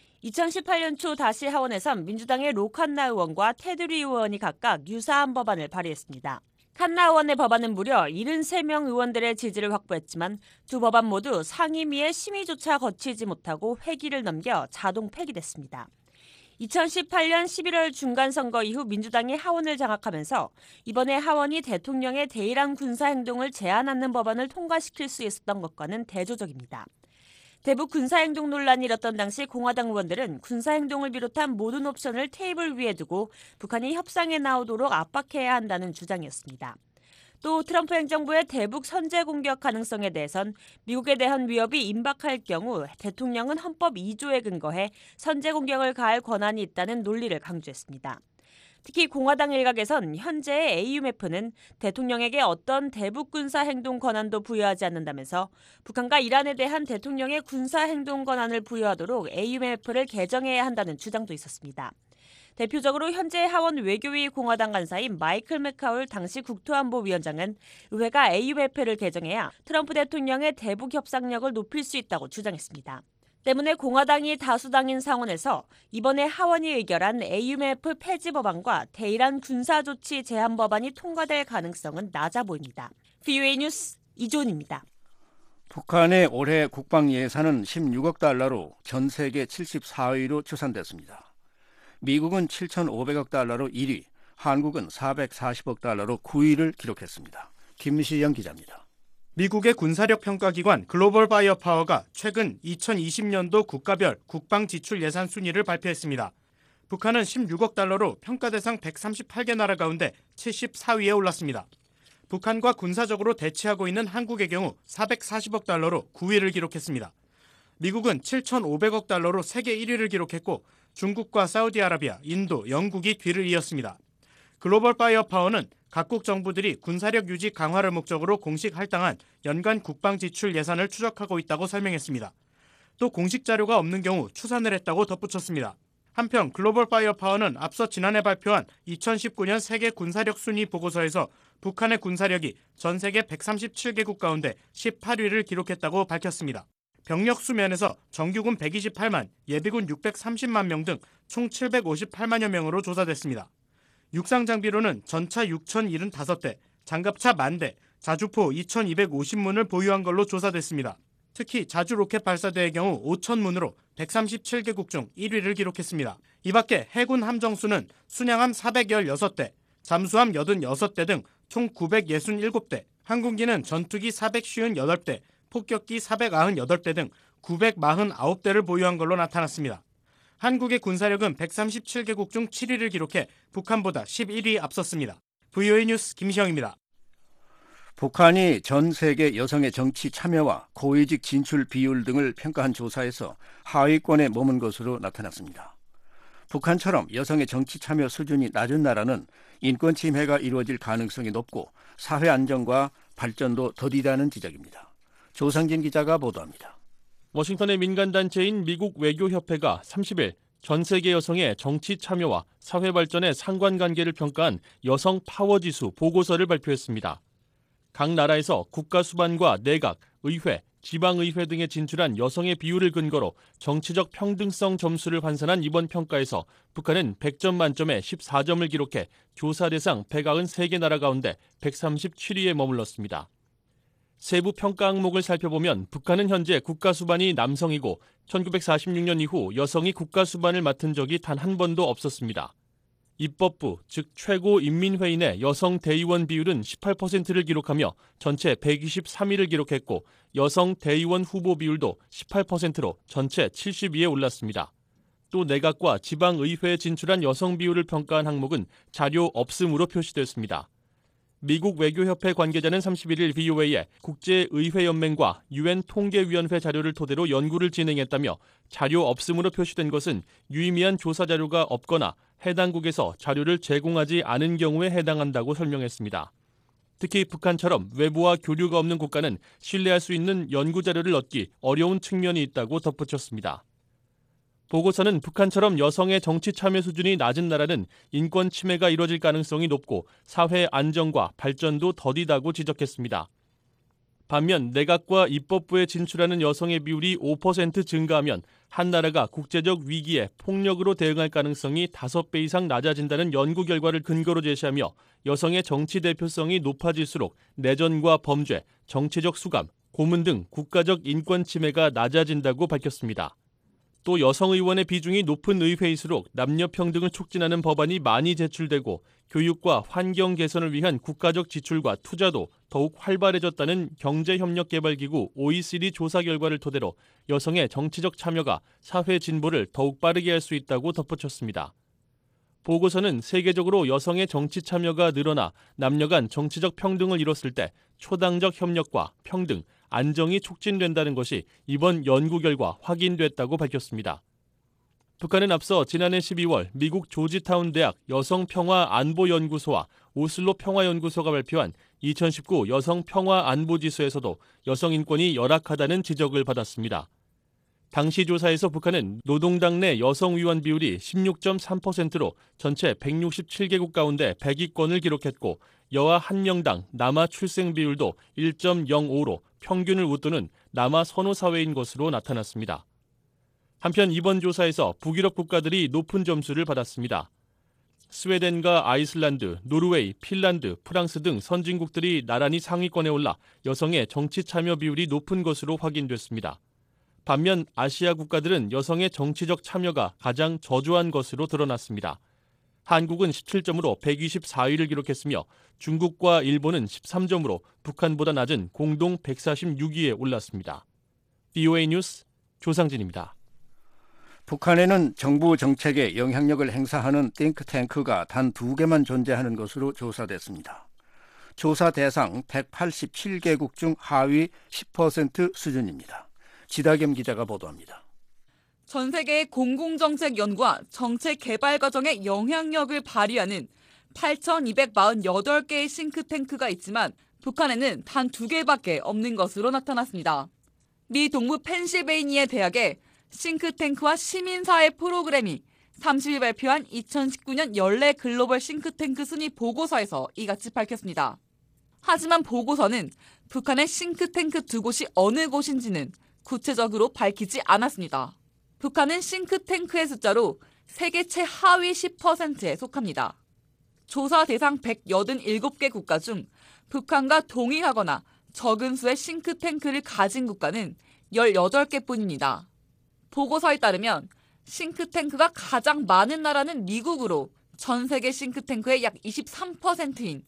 2018년 초 다시 하원에선 민주당의 로칸나 의원과 테드 리 의원이 각각 유사한 법안을 발의했습니다. 칸나 의원의 법안은 무려 73명 의원들의 지지를 확보했지만 두 법안 모두 상임위의 심의조차 거치지 못하고 회기를 넘겨 자동 폐기됐습니다. 2018년 11월 중간선거 이후 민주당이 하원을 장악하면서 이번에 하원이 대통령의 대일한 군사행동을 제한하는 법안을 통과시킬 수 있었던 것과는 대조적입니다. 대북 군사행동 논란이 일었던 당시 공화당 의원들은 군사행동을 비롯한 모든 옵션을 테이블 위에 두고 북한이 협상에 나오도록 압박해야 한다는 주장이었습니다. 또 트럼프 행정부의 대북 선제 공격 가능성에 대해선 미국에 대한 위협이 임박할 경우 대통령은 헌법 2조에 근거해 선제 공격을 가할 권한이 있다는 논리를 강조했습니다. 특히 공화당 일각에선 현재의 AUMF는 대통령에게 어떤 대북 군사 행동 권한도 부여하지 않는다면서 북한과 이란에 대한 대통령의 군사 행동 권한을 부여하도록 AUMF를 개정해야 한다는 주장도 있었습니다. 대표적으로 현재 하원 외교위 공화당 간사인 마이클 맥카울 당시 국토안보위원장은 의회가 AUMF를 개정해야 트럼프 대통령의 대북 협상력을 높일 수 있다고 주장했습니다. 때문에 공화당이 다수당인 상원에서 이번에 하원이 의결한 AUMF 폐지 법안과 대일한 군사조치 제한 법안이 통과될 가능성은 낮아 보입니다. VOA 뉴스 이존입니다. 북한의 올해 국방 예산은 16억 달러로 전 세계 74위로 추산됐습니다. 미국은 7,500억 달러로 1위, 한국은 440억 달러로 9위를 기록했습니다. 김시영 기자입니다. 미국의 군사력 평가기관 글로벌 바이어 파워가 최근 2020년도 국가별 국방 지출 예산 순위를 발표했습니다. 북한은 16억 달러로 평가 대상 138개 나라 가운데 74위에 올랐습니다. 북한과 군사적으로 대치하고 있는 한국의 경우 440억 달러로 9위를 기록했습니다. 미국은 7,500억 달러로 세계 1위를 기록했고 중국과 사우디아라비아, 인도, 영국이 뒤를 이었습니다. 글로벌 바이어 파워는 각국 정부들이 군사력 유지 강화를 목적으로 공식 할당한 연간 국방 지출 예산을 추적하고 있다고 설명했습니다. 또 공식 자료가 없는 경우 추산을 했다고 덧붙였습니다. 한편 글로벌 바이어 파워는 앞서 지난해 발표한 2019년 세계 군사력 순위 보고서에서 북한의 군사력이 전 세계 137개국 가운데 18위를 기록했다고 밝혔습니다. 병력 수면에서 정규군 128만, 예비군 630만 명 등 총 758만여 명으로 조사됐습니다. 육상 장비로는 전차 6,075대, 장갑차 10,000대, 자주포 2,250문을 보유한 걸로 조사됐습니다. 특히 자주 로켓 발사대의 경우 5,000문으로 137개국 중 1위를 기록했습니다. 이 밖에 해군 함정수는 순양함 416대, 잠수함 86대 등 총 967대, 항공기는 전투기 458대, 폭격기 498대 등 949대를 보유한 걸로 나타났습니다. 한국의 군사력은 137개국 중 7위를 기록해 북한보다 11위 앞섰습니다. VOA 뉴스 김시영입니다. 북한이 전 세계 여성의 정치 참여와 고위직 진출 비율 등을 평가한 조사에서 하위권에 머문 것으로 나타났습니다. 북한처럼 여성의 정치 참여 수준이 낮은 나라는 인권 침해가 이루어질 가능성이 높고 사회 안정과 발전도 더디다는 지적입니다. 조상진 기자가 보도합니다. 워싱턴의 민간단체인 미국 외교협회가 30일 전 세계 여성의 정치 참여와 사회 발전의 상관관계를 평가한 여성 파워지수 보고서를 발표했습니다. 각 나라에서 국가 수반과 내각, 의회, 지방의회 등에 진출한 여성의 비율을 근거로 정치적 평등성 점수를 환산한 이번 평가에서 북한은 100점 만점에 14점을 기록해 조사 대상 193개 나라 가운데 137위에 머물렀습니다. 세부 평가 항목을 살펴보면 북한은 현재 국가 수반이 남성이고 1946년 이후 여성이 국가 수반을 맡은 적이 단 한 번도 없었습니다. 입법부, 즉 최고인민회의 내 여성 대의원 비율은 18%를 기록하며 전체 123위를 기록했고 여성 대의원 후보 비율도 18%로 전체 70위에 올랐습니다. 또 내각과 지방의회에 진출한 여성 비율을 평가한 항목은 자료 없음으로 표시됐습니다. 미국 외교협회 관계자는 31일 VOA에 국제의회연맹과 UN 통계위원회 자료를 토대로 연구를 진행했다며 자료 없음으로 표시된 것은 유의미한 조사 자료가 없거나 해당국에서 자료를 제공하지 않은 경우에 해당한다고 설명했습니다. 특히 북한처럼 외부와 교류가 없는 국가는 신뢰할 수 있는 연구 자료를 얻기 어려운 측면이 있다고 덧붙였습니다. 보고서는 북한처럼 여성의 정치 참여 수준이 낮은 나라는 인권 침해가 이뤄질 가능성이 높고 사회 안정과 발전도 더디다고 지적했습니다. 반면 내각과 입법부에 진출하는 여성의 비율이 5% 증가하면 한 나라가 국제적 위기에 폭력으로 대응할 가능성이 5배 이상 낮아진다는 연구 결과를 근거로 제시하며 여성의 정치 대표성이 높아질수록 내전과 범죄, 정치적 수감, 고문 등 국가적 인권 침해가 낮아진다고 밝혔습니다. 또 여성 의원의 비중이 높은 의회일수록 남녀 평등을 촉진하는 법안이 많이 제출되고 교육과 환경 개선을 위한 국가적 지출과 투자도 더욱 활발해졌다는 경제협력개발기구 OECD 조사 결과를 토대로 여성의 정치적 참여가 사회 진보를 더욱 빠르게 할 수 있다고 덧붙였습니다. 보고서는 세계적으로 여성의 정치 참여가 늘어나 남녀 간 정치적 평등을 이뤘을 때 초당적 협력과 평등, 안정이 촉진된다는 것이 이번 연구 결과 확인됐다고 밝혔습니다. 북한은 앞서 지난해 12월 미국 조지타운 대학 여성평화안보연구소와 오슬로 평화연구소가 발표한 2019 여성평화안보지수에서도 여성 인권이 열악하다는 지적을 받았습니다. 당시 조사에서 북한은 노동당 내 여성 의원 비율이 16.3%로 전체 167개국 가운데 100위권을 기록했고 여아 1명당 남아 출생 비율도 1.05로 평균을 웃도는 남아 선호 사회인 것으로 나타났습니다. 한편 이번 조사에서 북유럽 국가들이 높은 점수를 받았습니다. 스웨덴과 아이슬란드, 노르웨이, 핀란드, 프랑스 등 선진국들이 나란히 상위권에 올라 여성의 정치 참여 비율이 높은 것으로 확인됐습니다. 반면 아시아 국가들은 여성의 정치적 참여가 가장 저조한 것으로 드러났습니다. 한국은 17점으로 124위를 기록했으며 중국과 일본은 13점으로 북한보다 낮은 공동 146위에 올랐습니다. VOA 뉴스 조상진입니다. 북한에는 정부 정책에 영향력을 행사하는 띵크탱크가 단 2개만 존재하는 것으로 조사됐습니다. 조사 대상 187개국 중 하위 10% 수준입니다. 지다겸 기자가 보도합니다. 전 세계의 공공정책 연구와 정책 개발 과정에 영향력을 발휘하는 8,248개의 싱크탱크가 있지만 북한에는 단 2개밖에 없는 것으로 나타났습니다. 미 동부 펜실베이니아 대학의 싱크탱크와 시민사회 프로그램이 30일 발표한 2019년 연례 글로벌 싱크탱크 순위 보고서에서 이같이 밝혔습니다. 하지만 보고서는 북한의 싱크탱크 2곳이 어느 곳인지는 구체적으로 밝히지 않았습니다. 북한은 싱크탱크의 숫자로 세계 최하위 10%에 속합니다. 조사 대상 187개 국가 중 북한과 동일하거나 적은 수의 싱크탱크를 가진 국가는 18개뿐입니다. 보고서에 따르면 싱크탱크가 가장 많은 나라는 미국으로 전 세계 싱크탱크의 약 23%인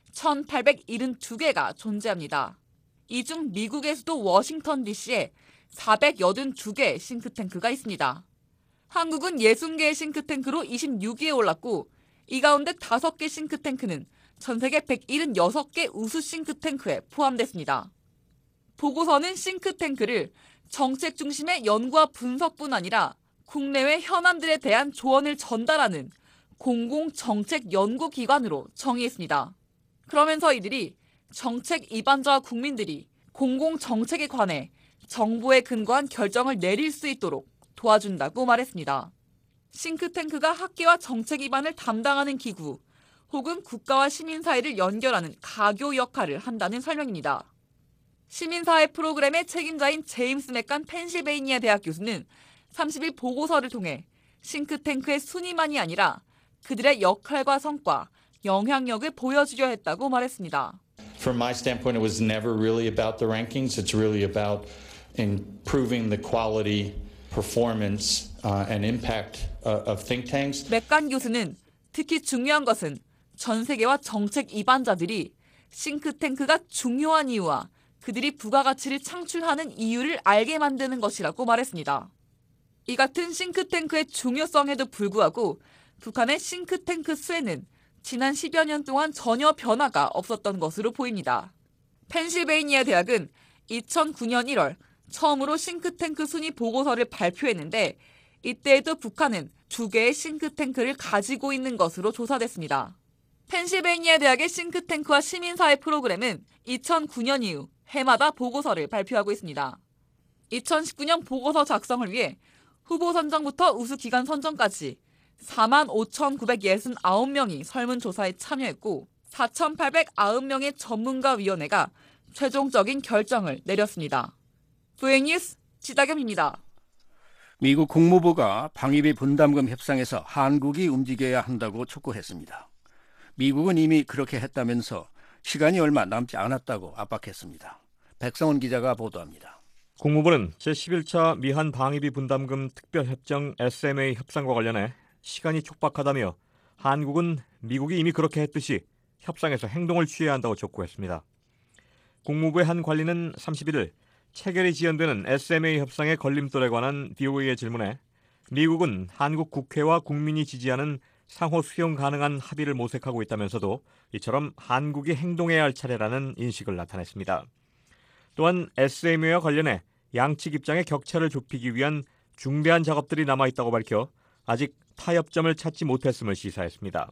1,872개가 존재합니다. 이 중 미국의 수도 워싱턴 DC에 482개 싱크탱크가 있습니다. 한국은 60개의 싱크탱크로 26위에 올랐고 이 가운데 5개 싱크탱크는 전 세계 176개 우수 싱크탱크에 포함됐습니다. 보고서는 싱크탱크를 정책 중심의 연구와 분석뿐 아니라 국내외 현안들에 대한 조언을 전달하는 공공정책연구기관으로 정의했습니다. 그러면서 이들이 정책 입안자와 국민들이 공공정책에 관해 정보에 근거한 결정을 내릴 수 있도록 도와준다고 말했습니다. 싱크탱크가 학계와 정책 입안을 담당하는 기구 혹은 국가와 시민사회를 연결하는 가교 역할을 한다는 설명입니다. 시민사회 프로그램의 책임자인 제임스 맥간 펜실베이니아 대학 교수는 30일 보고서를 통해 싱크탱크의 순위만이 아니라 그들의 역할과 성과, 영향력을 보여주려 했다고 말했습니다. From my standpoint, it was never really about the rankings. It's really about improving the quality, performance, and impact of think tanks. 맥간 교수는 특히 중요한 것은 전 세계와 정책 입안자들이 싱크탱크가 중요한 이유와 그들이 부가가치를 창출하는 이유를 알게 만드는 것이라고 말했습니다. 이 같은 싱크탱크의 중요성에도 불구하고 북한의 싱크탱크 수에는 지난 10여 년 동안 전혀 변화가 없었던 것으로 보입니다. 펜실베이니아 대학은 2009년 1월 처음으로 싱크탱크 순위 보고서를 발표했는데 이때에도 북한은 2개의 싱크탱크를 가지고 있는 것으로 조사됐습니다. 펜실베이니아 대학의 싱크탱크와 시민사회 프로그램은 2009년 이후 해마다 보고서를 발표하고 있습니다. 2019년 보고서 작성을 위해 후보 선정부터 우수기관 선정까지 45,969명이 설문조사에 참여했고 4,890명의 전문가위원회가 최종적인 결정을 내렸습니다. VOA 뉴스 지다겸입니다. 미국 국무부가 방위비 분담금 협상에서 한국이 움직여야 한다고 촉구했습니다. 미국은 이미 그렇게 했다면서 시간이 얼마 남지 않았다고 압박했습니다. 백성원 기자가 보도합니다. 국무부는 제11차 미한 방위비 분담금 특별협정 SMA 협상과 관련해 시간이 촉박하다며 한국은 미국이 이미 그렇게 했듯이 협상에서 행동을 취해야 한다고 촉구했습니다. 국무부의 한 관리는 31일 체결이 지연되는 SMA 협상의 걸림돌에 관한 VOA의 질문에 미국은 한국 국회와 국민이 지지하는 상호 수용 가능한 합의를 모색하고 있다면서도 이처럼 한국이 행동해야 할 차례라는 인식을 나타냈습니다. 또한 SMA와 관련해 양측 입장의 격차를 좁히기 위한 중대한 작업들이 남아있다고 밝혀 아직 타협점을 찾지 못했음을 시사했습니다.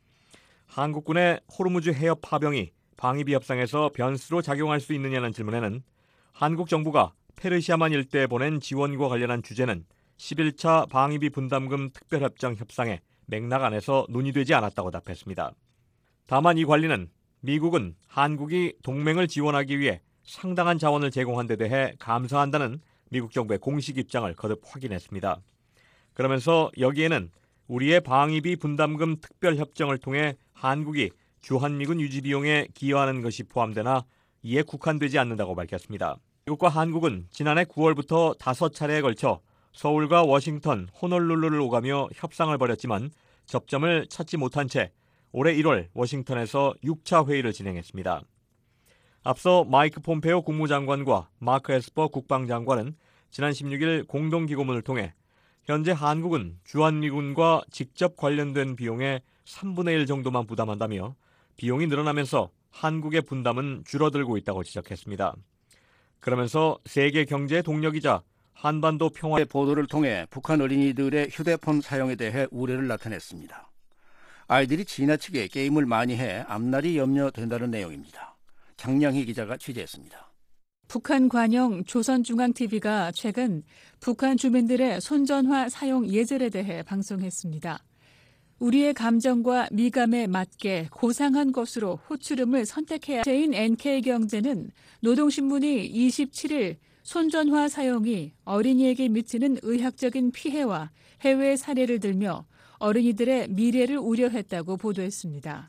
한국군의 호르무즈 해협 파병이 방위비 협상에서 변수로 작용할 수 있느냐는 질문에는 한국 정부가 페르시아만 일대에 보낸 지원과 관련한 주제는 11차 방위비 분담금 특별협정 협상의 맥락 안에서 논의되지 않았다고 답했습니다. 다만 이 관리는 미국은 한국이 동맹을 지원하기 위해 상당한 자원을 제공한 데 대해 감사한다는 미국 정부의 공식 입장을 거듭 확인했습니다. 그러면서 여기에는 우리의 방위비 분담금 특별협정을 통해 한국이 주한미군 유지 비용에 기여하는 것이 포함되나 이에 국한되지 않는다고 밝혔습니다. 미국과 한국은 지난해 9월부터 5차례에 걸쳐 서울과 워싱턴, 호놀룰루를 오가며 협상을 벌였지만 접점을 찾지 못한 채 올해 1월 워싱턴에서 6차 회의를 진행했습니다. 앞서 마이크 폼페오 국무장관과 마크 에스퍼 국방장관은 지난 16일 공동기고문을 통해 현재 한국은 주한미군과 직접 관련된 비용의 3분의 1 정도만 부담한다며 비용이 늘어나면서 한국의 분담은 줄어들고 있다고 지적했습니다. 그러면서 세계 경제의 동력이자 한반도 평화의 보도를 통해 북한 어린이들의 휴대폰 사용에 대해 우려를 나타냈습니다. 아이들이 지나치게 게임을 많이 해 앞날이 염려된다는 내용입니다. 장량희 기자가 취재했습니다. 북한 관영 조선중앙TV가 최근 북한 주민들의 손전화 사용 예절에 대해 방송했습니다. 우리의 감정과 미감에 맞게 고상한 것으로 호출음을 선택해야 제인 NK경제는 노동신문이 27일 손전화 사용이 어린이에게 미치는 의학적인 피해와 해외 사례를 들며 어린이들의 미래를 우려했다고 보도했습니다.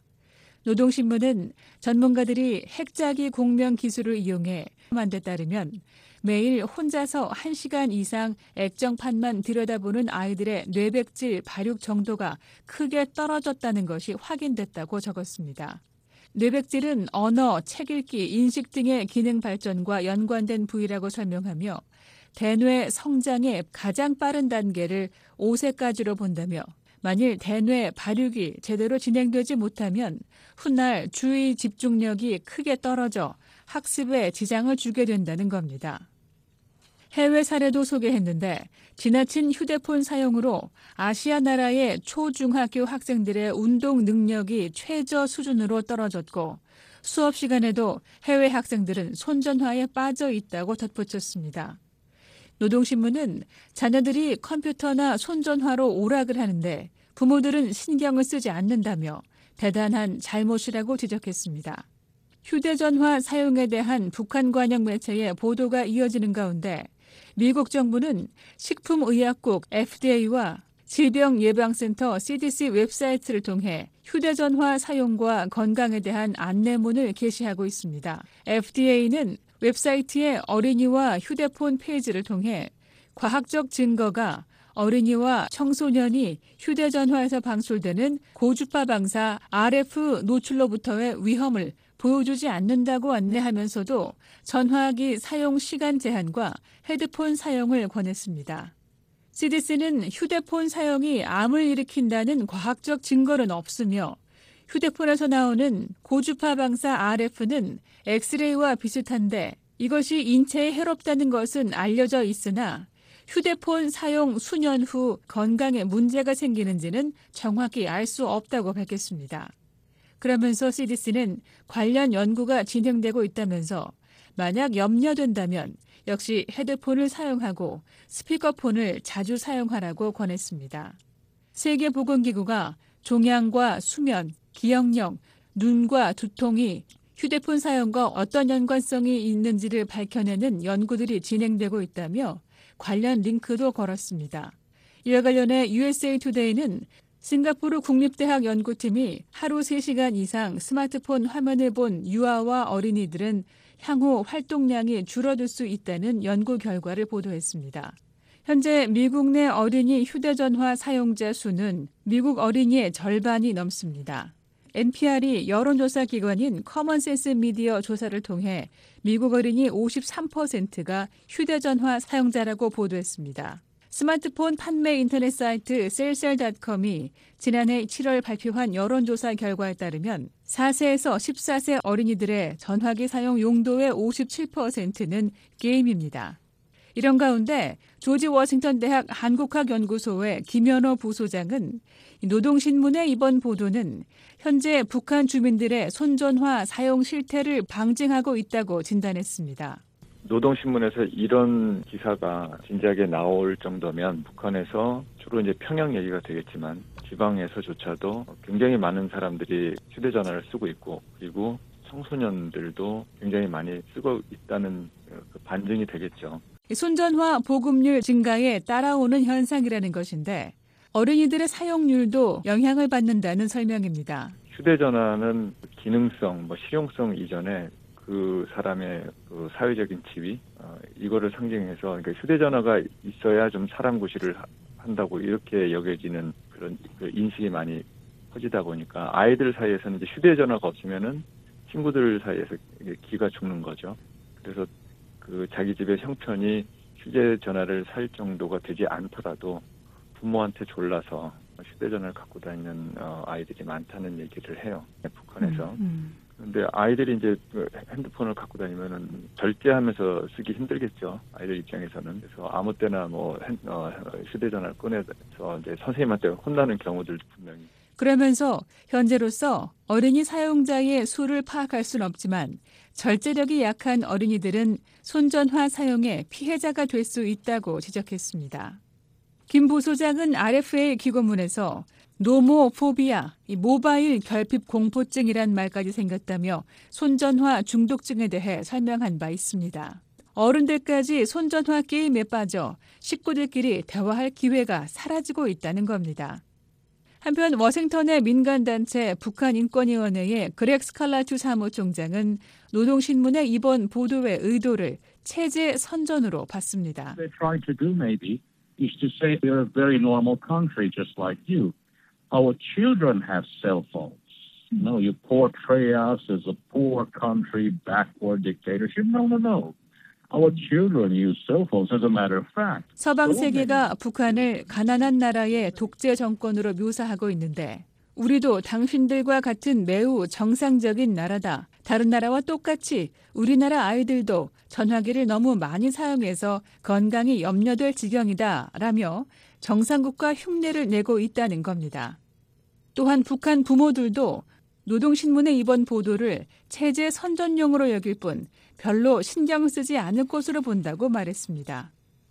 노동신문은 전문가들이 핵자기 공명 기술을 이용해 한 데 따르면 매일 혼자서 1시간 이상 액정판만 들여다보는 아이들의 뇌백질 발육 정도가 크게 떨어졌다는 것이 확인됐다고 적었습니다. 뇌백질은 언어, 책 읽기, 인식 등의 기능 발전과 연관된 부위라고 설명하며 대뇌 성장의 가장 빠른 단계를 5세까지로 본다며 만일 대뇌 발육이 제대로 진행되지 못하면 훗날 주의 집중력이 크게 떨어져 학습에 지장을 주게 된다는 겁니다. 해외 사례도 소개했는데 지나친 휴대폰 사용으로 아시아 나라의 초중학교 학생들의 운동 능력이 최저 수준으로 떨어졌고 수업 시간에도 해외 학생들은 손전화에 빠져 있다고 덧붙였습니다. 노동신문은 자녀들이 컴퓨터나 손전화로 오락을 하는데 부모들은 신경을 쓰지 않는다며 대단한 잘못이라고 지적했습니다. 휴대전화 사용에 대한 북한 관영 매체의 보도가 이어지는 가운데 미국 정부는 식품의약국 FDA와 질병예방센터 CDC 웹사이트를 통해 휴대전화 사용과 건강에 대한 안내문을 게시하고 있습니다. FDA는 웹사이트의 어린이와 휴대폰 페이지를 통해 과학적 증거가 어린이와 청소년이 휴대전화에서 방출되는 고주파 방사 RF 노출로부터의 위험을 보여주지 않는다고 안내하면서도 전화기 사용 시간 제한과 헤드폰 사용을 권했습니다. CDC는 휴대폰 사용이 암을 일으킨다는 과학적 증거는 없으며 휴대폰에서 나오는 고주파 방사 RF는 엑스레이와 비슷한데 이것이 인체에 해롭다는 것은 알려져 있으나 휴대폰 사용 수년 후 건강에 문제가 생기는지는 정확히 알 수 없다고 밝혔습니다. 그러면서 CDC는 관련 연구가 진행되고 있다면서 만약 염려된다면 역시 헤드폰을 사용하고 스피커폰을 자주 사용하라고 권했습니다. 세계보건기구가 종양과 수면, 기억력, 눈과 두통이 휴대폰 사용과 어떤 연관성이 있는지를 밝혀내는 연구들이 진행되고 있다며 관련 링크도 걸었습니다. 이와 관련해 USA 투데이는 싱가포르 국립대학 연구팀이 하루 3시간 이상 스마트폰 화면을 본 유아와 어린이들은 향후 활동량이 줄어들 수 있다는 연구 결과를 보도했습니다. 현재 미국 내 어린이 휴대전화 사용자 수는 미국 어린이의 절반이 넘습니다. NPR이 여론조사 기관인 커먼센스 미디어 조사를 통해 미국 어린이 53%가 휴대전화 사용자라고 보도했습니다. 스마트폰 판매 인터넷 사이트 셀셀닷컴이 지난해 7월 발표한 여론조사 결과에 따르면 4세에서 14세 어린이들의 전화기 사용 용도의 57%는 게임입니다. 이런 가운데 조지 워싱턴 대학 한국학연구소의 김연호 부소장은 노동신문의 이번 보도는 현재 북한 주민들의 손전화 사용 실태를 방증하고 있다고 진단했습니다. 노동신문에서 이런 기사가 진지하게 나올 정도면 북한에서 주로 이제 평양 얘기가 되겠지만 지방에서조차도 굉장히 많은 사람들이 휴대전화를 쓰고 있고 그리고 청소년들도 굉장히 많이 쓰고 있다는 반증이 되겠죠. 손전화 보급률 증가에 따라오는 현상이라는 것인데 어린이들의 사용률도 영향을 받는다는 설명입니다. 휴대전화는 기능성, 실용성 이전에 그 사람의 그 사회적인 지위 이거를 상징해서 그러니까 휴대전화가 있어야 좀 사람 구실을 한다고 이렇게 여겨지는 그런 그 인식이 많이 퍼지다 보니까 아이들 사이에서는 이제 휴대전화가 없으면은 친구들 사이에서 기가 죽는 거죠. 그래서 그 자기 집의 형편이 휴대전화를 살 정도가 되지 않더라도 부모한테 졸라서 휴대전화를 갖고 다니는 아이들이 많다는 얘기를 해요. 북한에서. 근데 아이들이 이제 핸드폰을 갖고 다니면은 절제하면서 쓰기 힘들겠죠. 아이들 입장에서는. 그래서 아무 때나 휴대전화를 꺼내서 이제 선생님한테 혼나는 경우들도 분명히. 그러면서 현재로서 어린이 사용자의 수를 파악할 수는 없지만 절제력이 약한 어린이들은 손전화 사용의 피해자가 될 수 있다고 지적했습니다. 김 부소장은 RFA 기고문에서 노모포비아, 모바일 결핍 공포증이란 말까지 생겼다며 손전화 중독증에 대해 설명한 바 있습니다. 어른들까지 손전화 게임에 빠져 식구들끼리 대화할 기회가 사라지고 있다는 겁니다. 한편 워싱턴의 민간단체 북한인권위원회의 그렉 스칼라투 사무총장은 노동신문의 이번 보도의 의도를 체제 선전으로 봤습니다. They're trying to do maybe is to say we're a very normal country just like you. Our children have cell phones. No, you portray us as a poor country, backward dictatorship. No. Our children use cell phones as a matter of fact. 서방 세계가 북한을 가난한 나라의 독재 정권으로 묘사하고 있는데 우리도 당신들과 같은 매우 정상적인 나라다. 다른 나라와 똑같이 우리나라 아이들도 전화기를 너무 많이 사용해서 건강이 염려될 지경이다 라며 정상국가 흉내를 내고 있다는 겁니다. 또한 북한 부모들도 노동신문의 이번 보도를 체제 선전용으로 여길 뿐 별로 신경 쓰지 않을 것으로 본다고 말했습니다.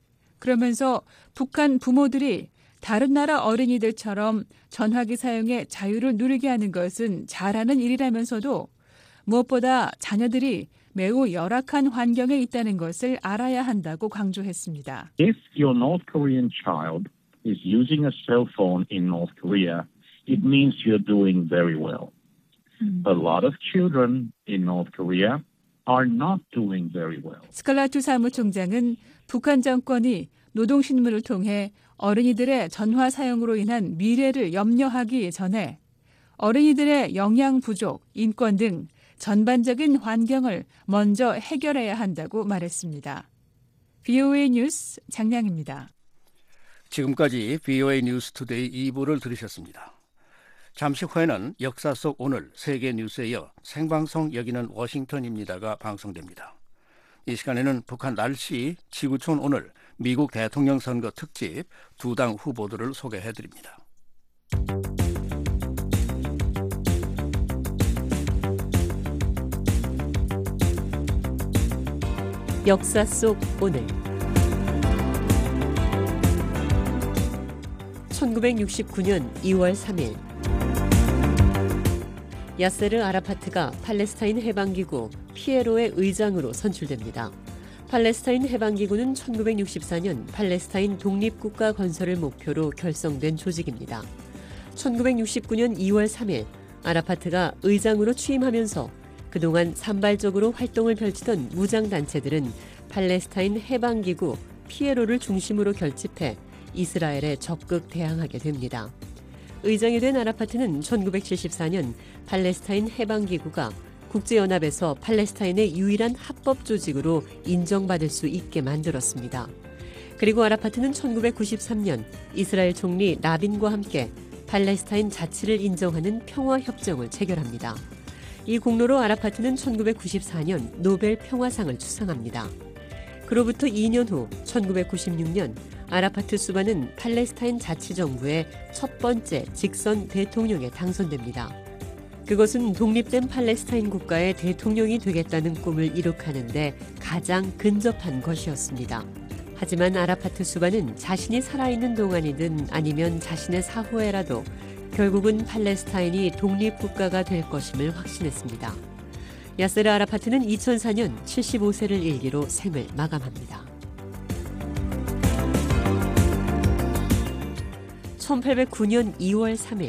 그러면서 북한 부모들이 다른 나라 어린이들처럼 전화기 사용의 자유를 누리게 하는 것은 잘하는 일이라면서도 무엇보다 자녀들이 매우 열악한 환경에 있다는 것을 알아야 한다고 강조했습니다. If your North Korean child is using a cell phone in North Korea, it means you're doing very well. A lot of children in North Korea are not doing very well. 스칼라투 사무총장은 북한 정권이 노동신문을 통해 어린이들의 전화 사용으로 인한 미래를 염려하기 전에 어린이들의 영양 부족, 인권 등 전반적인 환경을 먼저 해결해야 한다고 말했습니다. VOA 뉴스 장량입니다. 지금까지 VOA 뉴스 투데이 2부를 들으셨습니다. 잠시 후에는 역사 속 오늘 세계 뉴스에 이어 생방송 여기는 워싱턴입니다가 방송됩니다. 이 시간에는 북한 날씨, 지구촌 오늘, 미국 대통령 선거 특집 두 당 후보들을 소개해드립니다. 역사 속 오늘 1969년 2월 3일 야세르 아라파트가 팔레스타인 해방기구 피에로의 의장으로 선출됩니다. 팔레스타인 해방기구는 1964년 팔레스타인 독립국가 건설을 목표로 결성된 조직입니다. 1969년 2월 3일 아라파트가 의장으로 취임하면서 그동안 산발적으로 활동을 펼치던 무장단체들은 팔레스타인 해방기구 피에로를 중심으로 결집해 이스라엘에 적극 대항하게 됩니다. 의장이 된 아라파트는 1974년 팔레스타인 해방기구가 국제연합에서 팔레스타인의 유일한 합법 조직으로 인정받을 수 있게 만들었습니다. 그리고 아라파트는 1993년 이스라엘 총리 라빈과 함께 팔레스타인 자치를 인정하는 평화협정을 체결합니다. 이 공로로 아라파트는 1994년 노벨 평화상을 수상합니다. 그로부터 2년 후 1996년 아라파트 수반은 팔레스타인 자치정부의 첫 번째 직선 대통령에 당선됩니다. 그것은 독립된 팔레스타인 국가의 대통령이 되겠다는 꿈을 이룩하는 데 가장 근접한 것이었습니다. 하지만 아라파트 수반은 자신이 살아있는 동안이든 아니면 자신의 사후에라도 결국은 팔레스타인이 독립국가가 될 것임을 확신했습니다. 야세르 아라파트는 2004년 75세를 일기로 생을 마감합니다. 1809년 2월 3일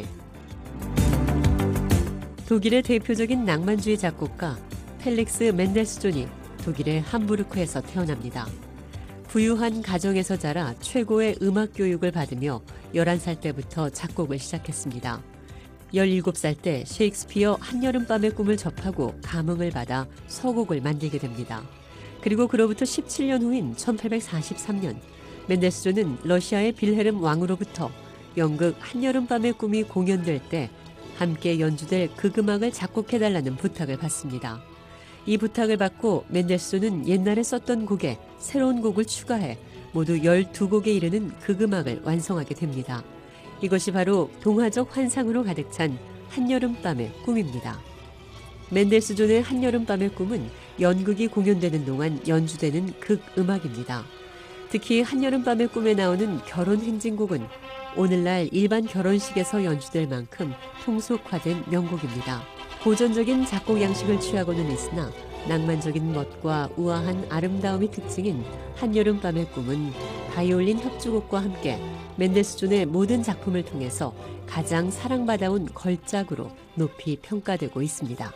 독일의 대표적인 낭만주의 작곡가 펠릭스 멘델스존이 독일의 함부르크에서 태어납니다. 부유한 가정에서 자라 최고의 음악 교육을 받으며 11살 때부터 작곡을 시작했습니다. 17살 때 셰익스피어 한여름밤의 꿈을 접하고 감흥을 받아 서곡을 만들게 됩니다. 그리고 그로부터 17년 후인 1843년 멘델스존은 러시아의 빌헤름 왕으로부터 연극 한여름밤의 꿈이 공연될 때 함께 연주될 극음악을 작곡해달라는 부탁을 받습니다. 이 부탁을 받고 멘델스존은 옛날에 썼던 곡에 새로운 곡을 추가해 모두 12곡에 이르는 극음악을 완성하게 됩니다. 이것이 바로 동화적 환상으로 가득 찬 한여름밤의 꿈입니다. 멘델스존의 한여름밤의 꿈은 연극이 공연되는 동안 연주되는 극음악입니다. 특히 한여름밤의 꿈에 나오는 결혼 행진곡은 오늘날 일반 결혼식에서 연주될 만큼 통속화된 명곡입니다. 고전적인 작곡 양식을 취하고는 있으나 낭만적인 멋과 우아한 아름다움이 특징인 한여름밤의 꿈은 바이올린 협주곡과 함께 멘델스존의 모든 작품을 통해서 가장 사랑받아온 걸작으로 높이 평가되고 있습니다.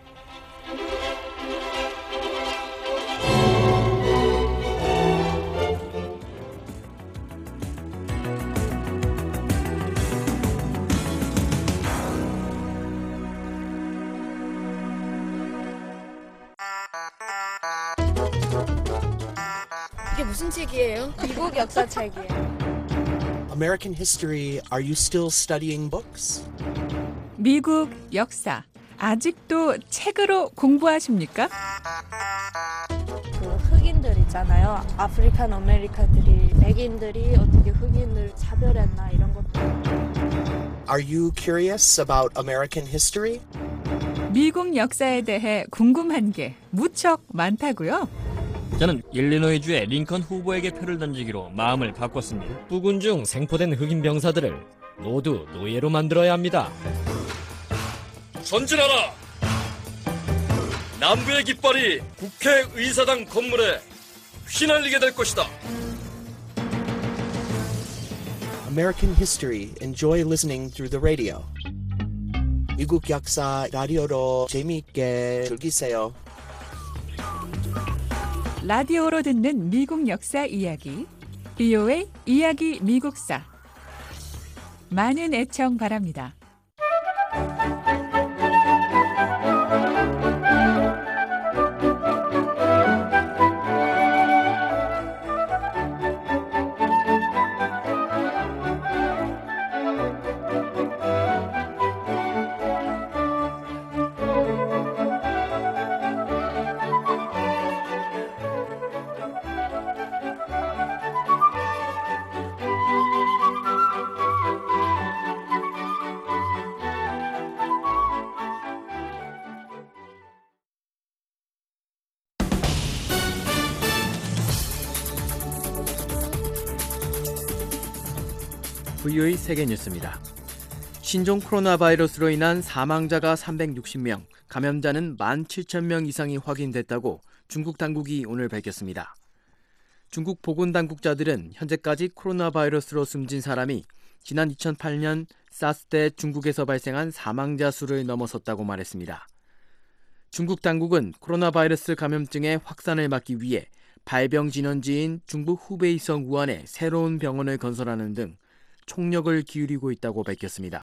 이게 무슨 책이에요? 미국 역사 책이에요. American history, are you still studying books? 미국 역사 아직도 책으로 공부하십니까? 그 흑인들 있잖아요. 아프리칸 아메리카들이 백인들이 어떻게 흑인을 차별했나 이런 것들. Are you curious about American history? 미국 역사에 대해 궁금한 게 무척 많다고요? 저는 일리노이주의 링컨 후보에게 표를 던지기로 마음을 바꿨습니다. 부군 중 생포된 흑인 병사들을 모두 노예로 만들어야 합니다. 전진하라! 남부의 깃발이 국회의사당 건물에 휘날리게 될 것이다. American history, enjoy listening through the radio. 미국 역사 라디오로 재미있게 즐기세요. 라디오로 듣는 미국 역사 이야기, VOA 이야기 미국사. 많은 애청 바랍니다. VOA 세계뉴스입니다. 신종 코로나 바이러스로 인한 사망자가 360명, 감염자는 17,000명 이상이 확인됐다고 중국 당국이 오늘 밝혔습니다. 중국 보건당국자들은 현재까지 코로나 바이러스로 숨진 사람이 지난 2008년 사스 때 중국에서 발생한 사망자 수를 넘어섰다고 말했습니다. 중국 당국은 코로나 바이러스 감염증의 확산을 막기 위해 발병 진원지인 중국 후베이성 우한에 새로운 병원을 건설하는 등 총력을 기울이고 있다고 밝혔습니다.